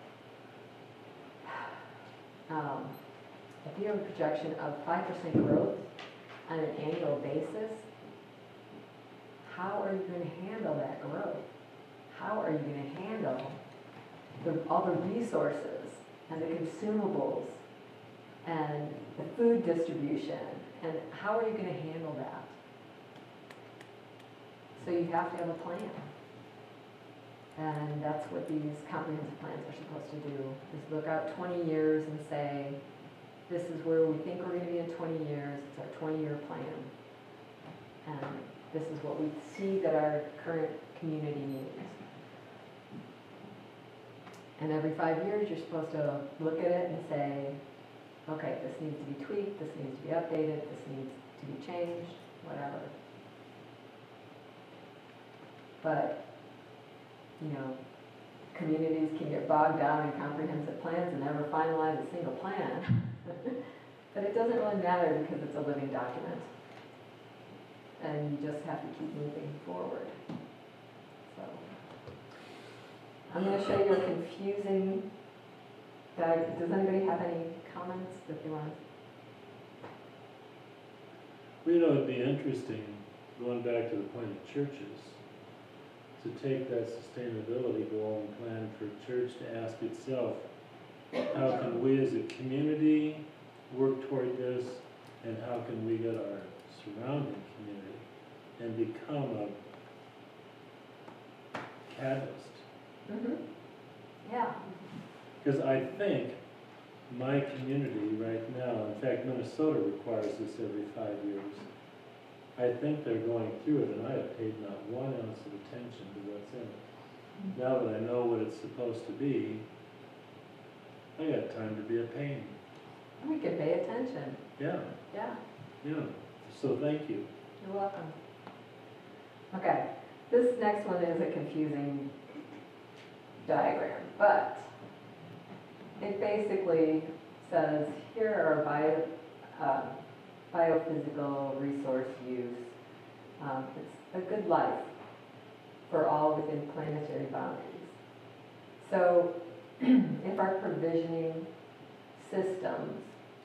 um, if you have a projection of five percent growth on an annual basis, how are you going to handle that growth? How are you going to handle the, all the resources and the consumables and the food distribution? And how are you going to handle that? So you have to have a plan. And that's what these comprehensive plans are supposed to do, is look out twenty years and say, this is where we think we're going to be in twenty years. It's our twenty-year plan. And this is what we see that our current community needs. And every five years, you're supposed to look at it and say, okay, this needs to be tweaked, this needs to be updated, this needs to be changed, whatever. But, you know, communities can get bogged down in comprehensive plans and never finalize a single plan. But it doesn't really matter because it's a living document. And you just have to keep moving forward. So, I'm going to show you a confusing diagram. Does anybody have any comments that they want? Well, you know, it'd be interesting, going back to the point of churches, to take that sustainability goal and plan for a church to ask itself, how can we as a community work toward this, and how can we get our surrounding community and become a catalyst? Mm-hmm. Yeah. Because I think my community right now, in fact, Minnesota requires this every five years. I think they're going through it, and I have paid not one ounce of attention to what's in it. Now that I know what it's supposed to be, I got time to be a pain. We could pay attention. Yeah, Yeah. yeah. So thank you. You're welcome. Okay, this next one is a confusing diagram, but it basically says, here are bio, uh, biophysical resource use. Um, it's a good life for all within planetary boundaries. So if our provisioning systems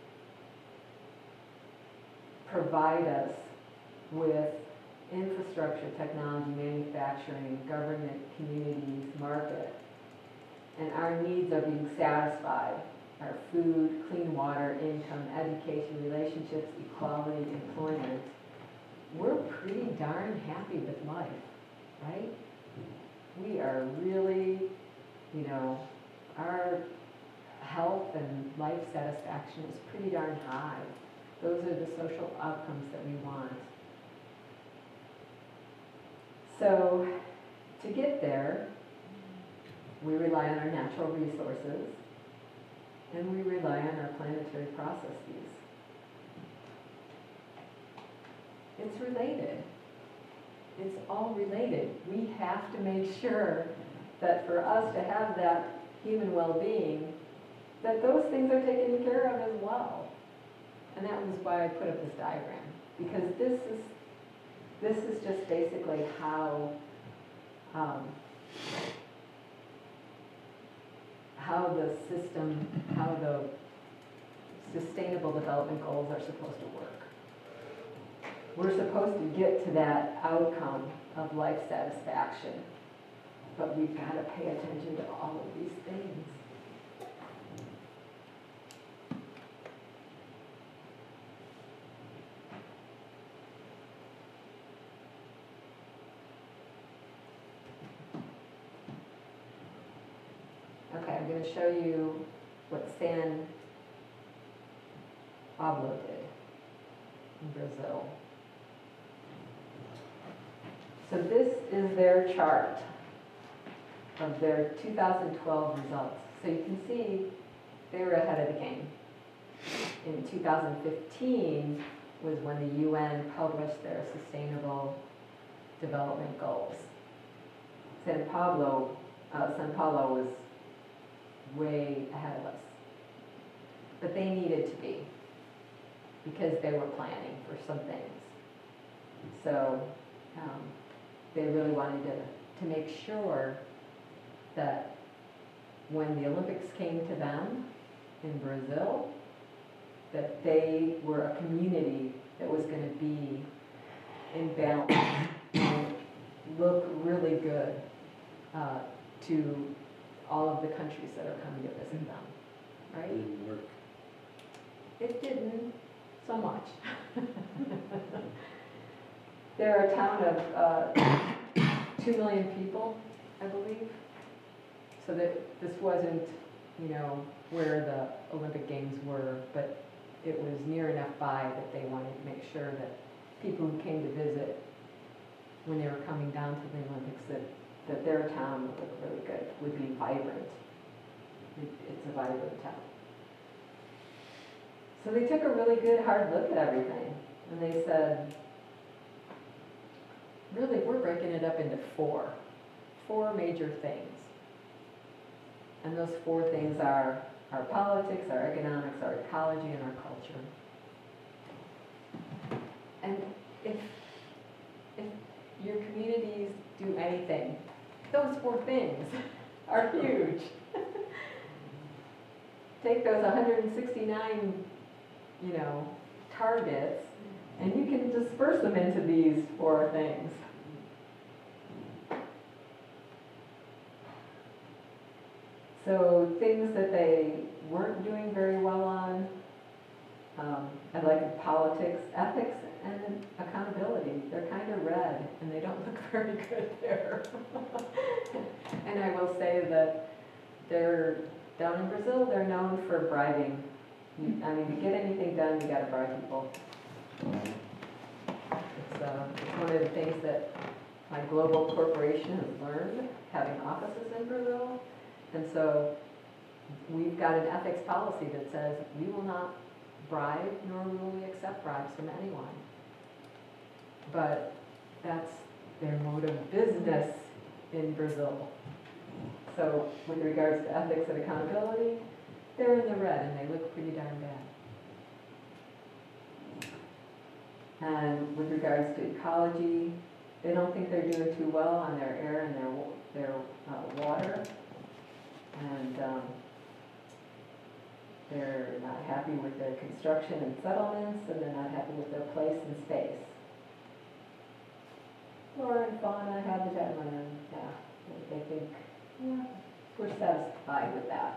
provide us with infrastructure, technology, manufacturing, government, communities, market, and our needs are being satisfied, our food, clean water, income, education, relationships, equality, employment, we're pretty darn happy with life, right? We are really, you know, our health and life satisfaction is pretty darn high. Those are the social outcomes that we want. So, to get there, we rely on our natural resources, and we rely on our planetary processes. It's related. It's all related. We have to make sure that for us to have that human well-being, that those things are taken care of as well. And that was why I put up this diagram, because this is this is just basically how um, how the system, how the sustainable development goals are supposed to work. We're supposed to get to that outcome of life satisfaction, but we've got to pay attention to all of these things. Okay, I'm going to show you what San Pablo did in Brazil. So this is their chart of their two thousand twelve results. So you can see they were ahead of the game. In two thousand fifteen was when the U N published their Sustainable Development Goals. San Pablo, uh, San Paulo was way ahead of us. But they needed to be, because they were planning for some things. So um, they really wanted to, to make sure that when the Olympics came to them in Brazil, that they were a community that was going to be in balance and look really good uh, to all of the countries that are coming to visit them, right? Didn't work. It didn't so much. They're a town of uh, two million people, I believe. So that this wasn't, you know, where the Olympic Games were, but it was near enough by that they wanted to make sure that people who came to visit when they were coming down to the Olympics, that, that their town would look really good, would be vibrant. It, it's a vibrant town. So they took a really good hard look at everything, and they said, really, we're breaking it up into four, four major things. And those four things are our politics, our economics, our ecology, and our culture. And if, if your communities do anything, those four things are huge. Take those one hundred sixty-nine, you know, targets, and you can disperse them into these four things. So things that they weren't doing very well on, um, I like politics, ethics, and accountability. They're kind of red, and they don't look very good there. And I will say that they're, down in Brazil, they're known for bribing. You, I mean, to get anything done, you gotta bribe people. It's, uh, it's one of the things that my global corporation has learned, having offices in Brazil. And so we've got an ethics policy that says we will not bribe, nor will we accept bribes from anyone. But that's their mode of business in Brazil. So with regards to ethics and accountability, they're in the red and they look pretty darn bad. And with regards to ecology, they don't think they're doing too well on their air and their, wa- their uh, water. And um, they're not happy with their construction and settlements, and they're not happy with their place in space. Flora and fauna, habitat, and yeah, they think, yeah, we're satisfied with that.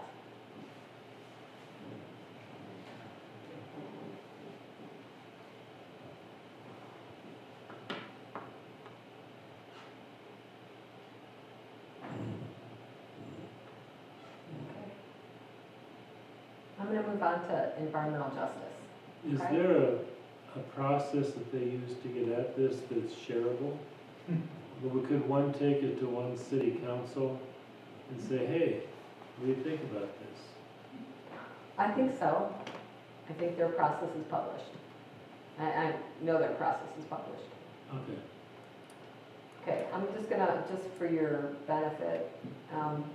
I'm going to move on to environmental justice. Is Okay. there a, a process that they use to get at this that's shareable? But we could one take it to one city council and say, hey, what do you think about this? I think so. I think their process is published. I, I know their process is published. Okay. Okay, I'm just gonna, just for your benefit, um,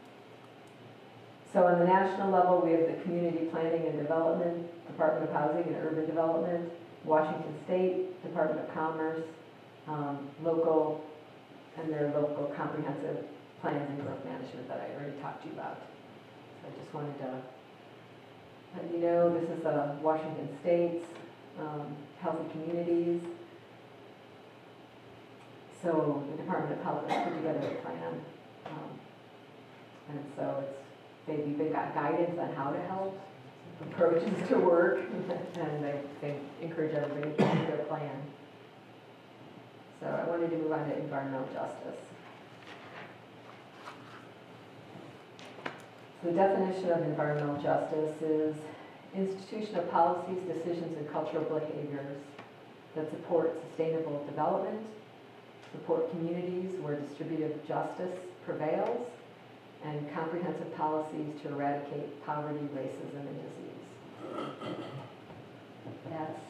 so on the national level, we have the Community Planning and Development, Department of Housing and Urban Development, Washington State, Department of Commerce, um, local, and their local comprehensive plans and growth management that I already talked to you about. So I just wanted to And you know, this is uh, Washington State's um, Healthy Communities. So the Department of Health has put together a plan. um, And so it's, they've even got guidance on how to help, approaches to work, and they, they encourage everybody to do their plan. So I wanted to move on to environmental justice. The definition of environmental justice is institution of policies, decisions, and cultural behaviors that support sustainable development, support communities where distributive justice prevails, and comprehensive policies to eradicate poverty, racism, and disease. That's,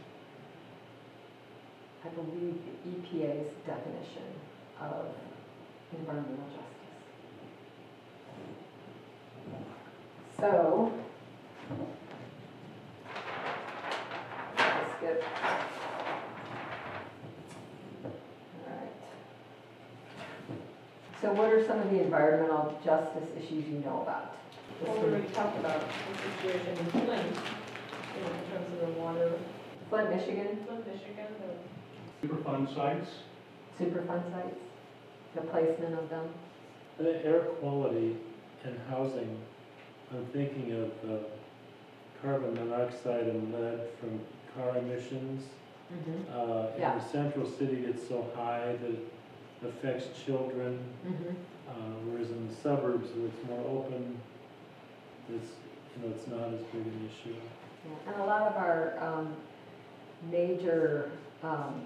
I believe, the E P A's definition of environmental justice. So, let's skip. All right. So what are some of the environmental justice issues you know about? Well, we already talked about the situation in Flint, you know, in terms of the water, Flint, Michigan, Flint, Michigan, the Superfund sites, Superfund sites, the placement of them. The air quality and housing, I'm thinking of uh, carbon monoxide and lead from car emissions. Uh, Yeah. And the central city gets so high that it affects children, Mhm. uh, whereas in the suburbs where it's more open, it's, you know, it's not as big an issue. Yeah, and a lot of our um, major um,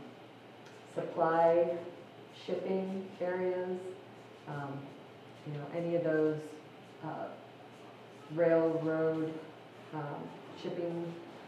supply shipping areas, um, you know, any of those uh, railroad um, shipping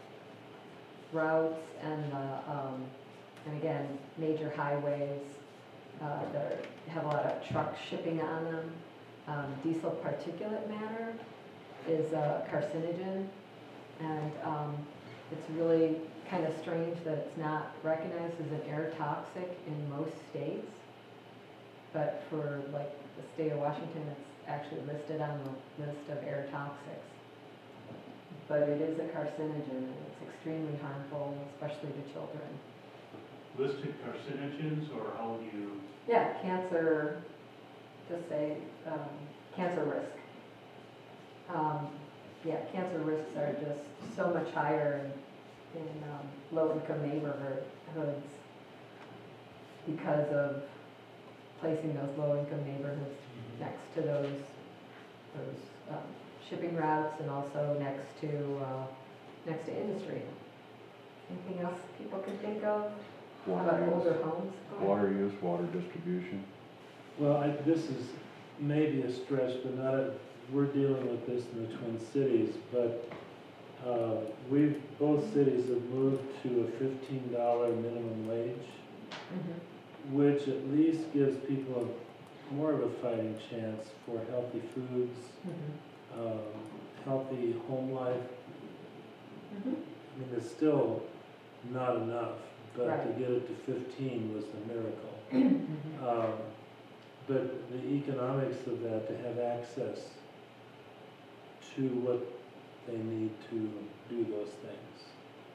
routes and, uh, um, and again, major highways uh, that have a lot of truck shipping on them. Um, diesel particulate matter is a carcinogen, and um, it's really kind of strange that it's not recognized as an air toxic in most states, but for like the state of Washington, it's actually listed on the list of air toxics. But it is a carcinogen, and it's extremely harmful, especially to children. listed carcinogens, or how do you, Yeah, cancer, just say, um, cancer risk. Um, yeah, cancer risks are just so much higher in, in, um, low-income neighborhoods because of placing those low-income neighborhoods next to those, those, um, shipping routes and also next to, uh, next to industry. Anything else people can think of? How about Water older use, homes? water use, water distribution. Well, I, this is maybe a stretch, but not, a- we're dealing with this in the Twin Cities, but, uh, we've, both cities have moved to a fifteen dollar minimum wage, Mhm. which at least gives people a, more of a fighting chance for healthy foods, Mhm. um, healthy home life. Mhm. I mean, it's still not enough, but to Right. get it to fifteen was a miracle. Mhm. Um, But the economics of that, to have access to what they need to do those things.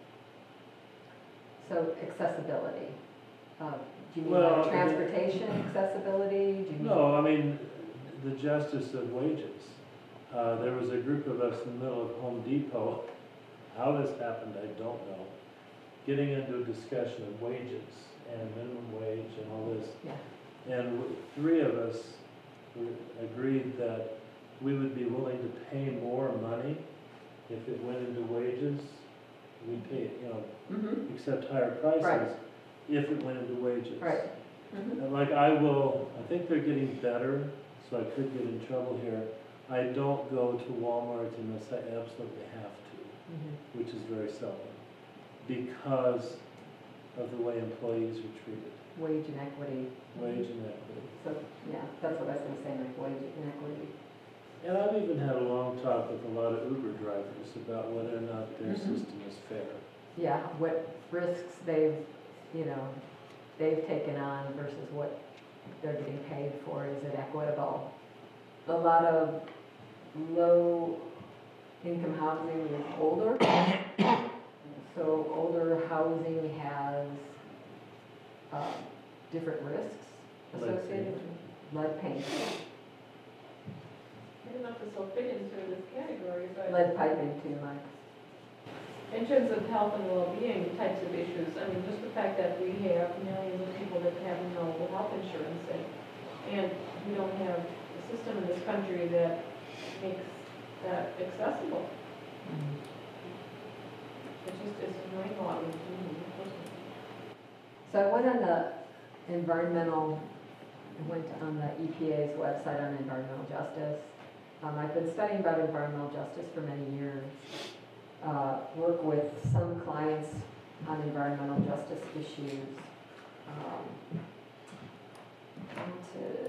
So accessibility, uh, do you mean Well, like transportation accessibility? Do you mean? No, I mean, the justice of wages. Uh, There was a group of us in the middle of Home Depot, how this happened, I don't know, getting into a discussion of wages and minimum wage and all this. Yeah. And w- three of us were- agreed that we would be willing to pay more money if it went into wages. We'd pay, you know, Mhm. accept higher Right. prices if it went into wages. Right. Mhm. And like I will, I think they're getting better, so I could get in trouble here. I don't go to Walmart unless I absolutely have to, Mhm. which is very seldom, because of the way employees are treated, Wage inequity. wage inequity. So, yeah, that's what I was gonna say, like wage inequity. And I've even had a long talk with a lot of Uber drivers about whether or not their Mhm. system is fair. Yeah, what risks they've, you know, they've taken on versus what they're getting paid for, is it equitable? A lot of low income housing is older. So older housing has uh, different risks Lead associated with lead paint, I don't know if this will fit into this category, but lead piping too, Mike. in terms of health and well-being types of issues, I mean, just the fact that we have millions of people that have no health insurance and, and we don't have a system in this country that makes that accessible. It just is mind-boggling to me. So I went on the environmental, I went on the E P A's website on environmental justice. Um, I've been studying about environmental justice for many years. Uh, work with some clients on environmental justice issues. Um, to,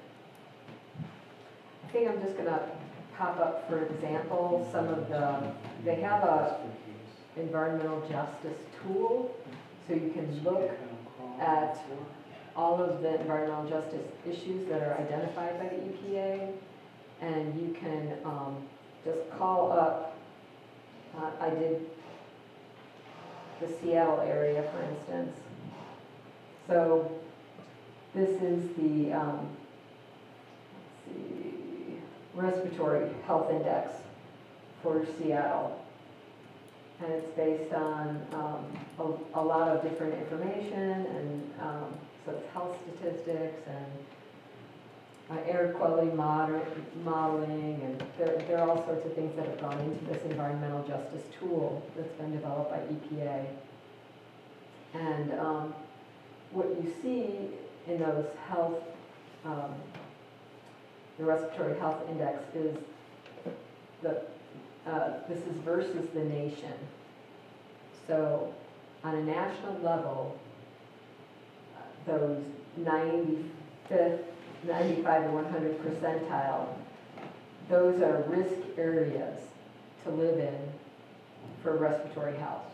I think I'm just gonna pop up, for example, some of the, they have a environmental justice tool, so you can look at all of the environmental justice issues that are identified by the E P A, and you can um, just call up, uh, I did the Seattle area, for instance. So this is the, um, let's see, respiratory health index for Seattle. And it's based on um, a, a lot of different information, and um, so it's health statistics and uh, air quality moder- modeling, and there, there are all sorts of things that have gone into this environmental justice tool that's been developed by E P A. And um, what you see in those health, um, the respiratory health index is the Uh, this is versus the nation. So on a national level, uh, those ninety-fifth, ninety-five to one hundred percentile, those are risk areas to live in for respiratory health.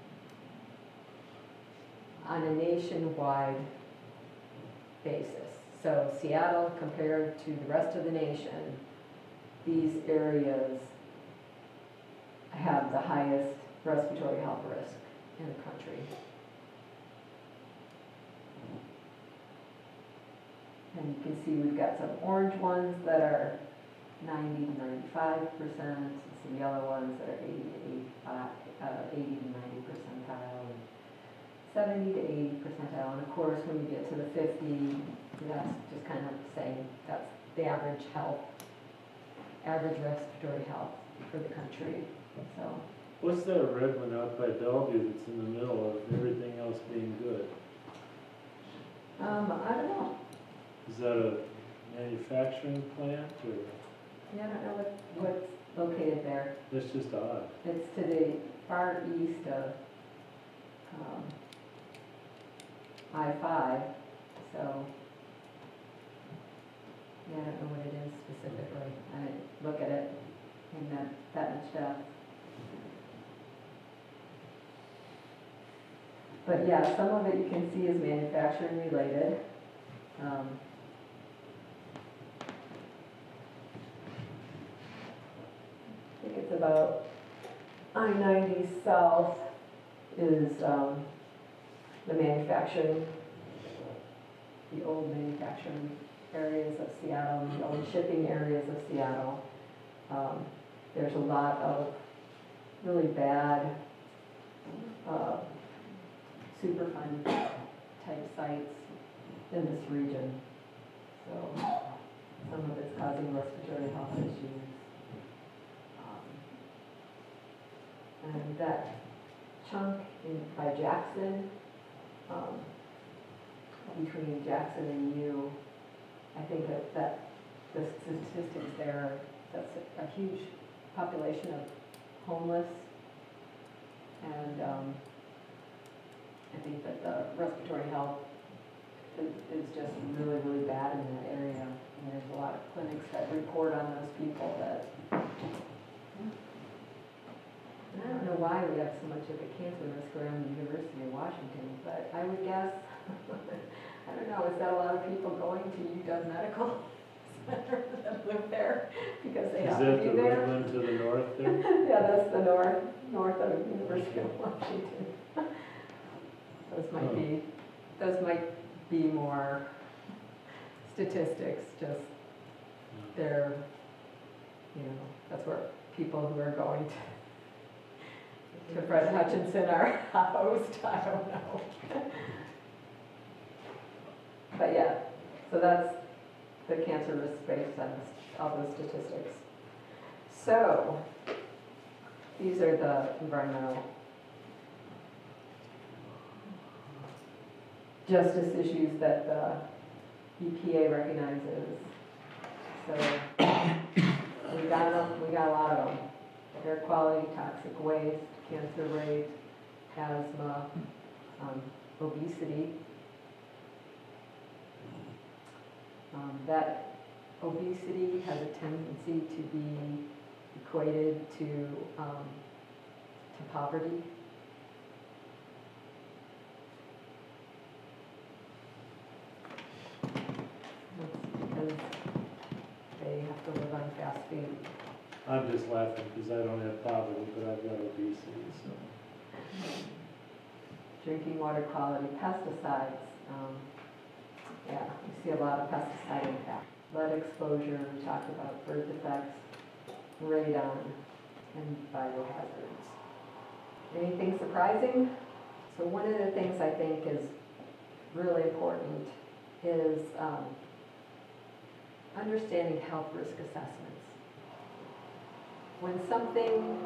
On a nationwide basis. So Seattle compared to the rest of the nation, these areas have the highest respiratory health risk in the country. And you can see we've got some orange ones that are ninety to ninety-five percent, some yellow ones that are eighty to eighty-five, uh, eighty to ninety percentile, and seventy to eighty percentile. And of course, when you get to the fifty, that's just kind of saying that's the average health, average respiratory health for the country. So, What's that red one out by Bellevue that's in the middle of everything else being good? um, I don't know. Is that a manufacturing plant or, Yeah, I don't know what, what's located there. that's just odd. It's to the far east of, um, I five, so, yeah, I don't know what it is specifically. I didn't look at it in that, that much depth. But yeah, some of it you can see is manufacturing related. Um, I think it's about I ninety south is um, the manufacturing, the old manufacturing areas of Seattle, the old shipping areas of Seattle. Um, there's a lot of really bad uh, Superfund type sites in this region. So some of it's causing respiratory health issues. Um, and that chunk in, by Jackson, um, between Jackson and you, I think that, that the statistics there, that's a, a huge population of homeless. And um, I think that the respiratory health is, is just really, really bad in that area. And there's a lot of clinics that report on those people that, and I don't know why we have so much of a cancer risk around the University of Washington, but I would guess, I don't know, is that a lot of people going to U W Medical? Center that live there because they Is have that to the be there. Woodland to the north there? Yeah, that's the north, north of University of Washington. Those might be, those might be more statistics, just they're, you know, that's where people who are going to, to Fred Hutchinson are housed, I don't know. But yeah, so that's the cancer risk based on all those statistics. So, these are the environmental justice issues that the E P A recognizes. So, we got them, we got a lot of them. Air quality, toxic waste, cancer rate, asthma, um, obesity. Um, that obesity has a tendency to be equated to, um, to poverty. That's because they have to live on fast food. I'm just laughing because I don't have poverty, but I've got obesity, so. Drinking water quality, pesticides. Um, yeah, we see a lot of pesticide impact. Lead exposure, we talked about birth defects, radon, and biohazards. Anything surprising? So one of the things I think is really important is um, understanding health risk assessments. When something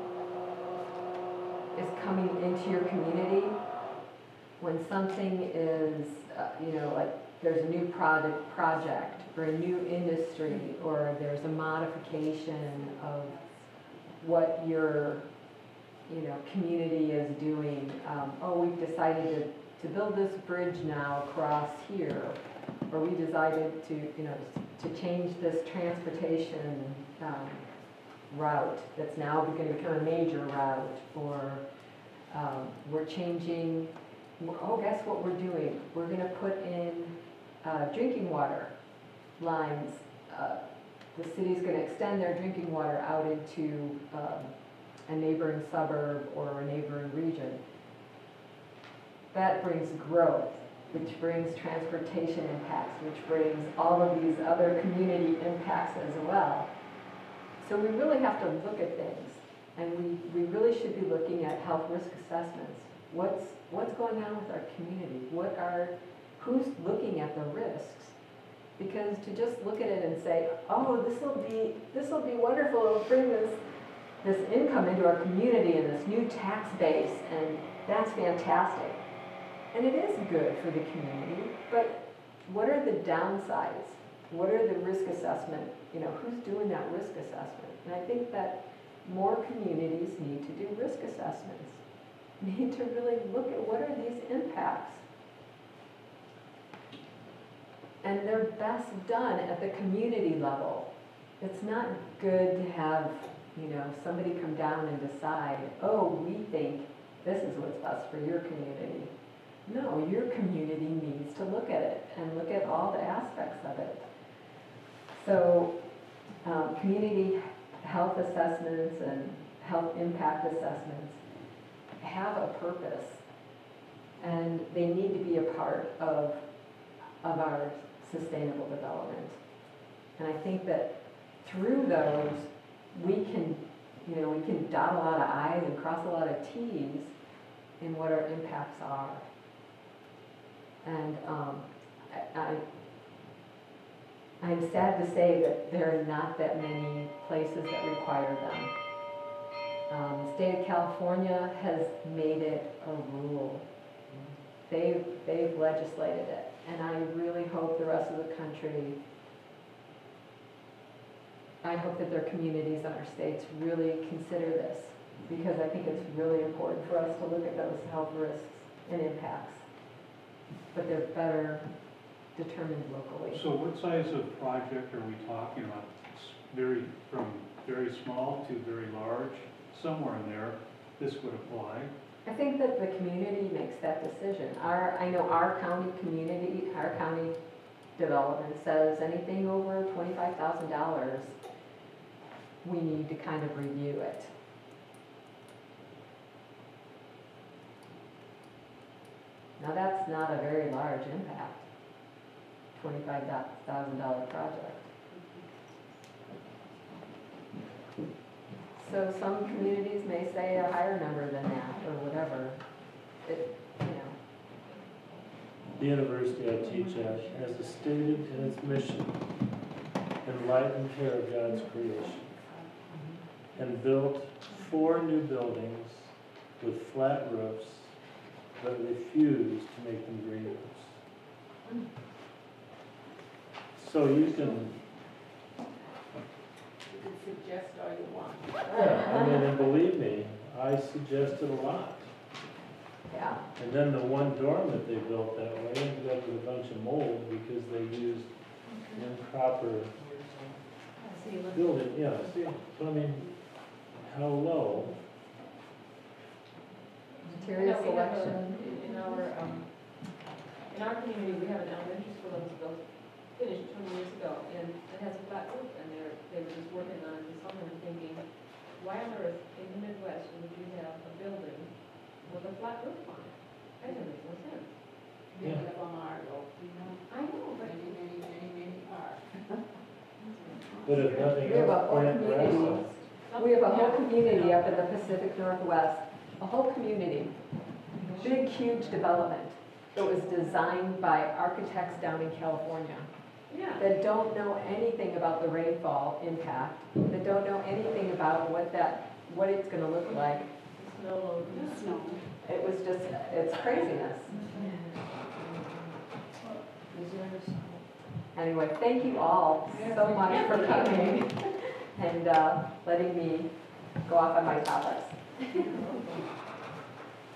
is coming into your community, when something is, uh, you know, like there's a new product project or a new industry or there's a modification of what your, you know, community is doing. Um, oh, we've decided to, to build this bridge now across here, or we decided to, you know, to change this transportation um, route that's now going to become a major route, or um, we're changing. Oh, guess what we're doing? We're going to put in uh, drinking water lines. Uh, the city's going to extend their drinking water out into um, a neighboring suburb or a neighboring region. That brings growth, which brings transportation impacts, which brings all of these other community impacts as well. So we really have to look at things, and we, we really should be looking at health risk assessments. What's what's going on with our community? What are, who's looking at the risks? Because to just look at it and say, oh, this will be this will be wonderful, it'll bring this this income into our community and this new tax base, and that's fantastic. And it is good for the community, but what are the downsides? What are the risk assessment, you know, who's doing that risk assessment? And I think that more communities need to do risk assessments. Need to really look at what are these impacts. And they're best done at the community level. It's not good to have, you know, somebody come down and decide, oh, we think this is what's best for your community. No, your community needs to look at it and look at all the aspects of it. So um, community health assessments and health impact assessments have a purpose, and they need to be a part of, of our sustainable development. And I think that through those, we can, you know, we can dot a lot of I's and cross a lot of T's in what our impacts are. And um, I, I, I'm sad to say that there are not that many places that require them. Um, the state of California has made it a rule. They've, they've legislated it. And I really hope the rest of the country, I hope that their communities and our states really consider this, because I think it's really important for us to look at those health risks and impacts. But they're better determined locally. So what size of project are we talking about? It's very, from very small to very large, somewhere in there, this would apply. I think that the community makes that decision. Our, I know our county community, our county development says anything over twenty-five thousand dollars, we need to kind of review it. Now, that's not a very large impact, twenty-five thousand dollar project. So some communities may say a higher number than that, or whatever. It, you know, The university I teach at has stated in its mission, enlighten care of God's creation, and built four new buildings with flat roofs, but refused to make them green roofs. So you can, You can suggest all you want. I mean, and believe me, I suggested a lot. yeah. And then the one dorm that they built that way ended up with a bunch of mold because they used improper building, yeah, see, so I mean, how low? Material Yeah, we have a- selection. In in our, um, in our community, we have an elementary school that was built, finished twenty years ago, and it has a flat roof, and they're, they were just working on it this summer and thinking, why on earth in the Midwest would you have a building with a flat roof on it? That doesn't make no sense. Many of them are though, you know, I know, but many, many, many, many are. But if nothing We have a else, whole plant grass. community. We have a whole Yeah. community up in the Pacific Northwest, a whole community, big, huge development. It was designed by architects down in California Yeah. that don't know anything about the rainfall impact, that don't know anything about what that, what it's gonna look like. Snow load. Snow. It was just, it's craziness. Anyway, thank you all so much for coming and uh, letting me go off on my topics.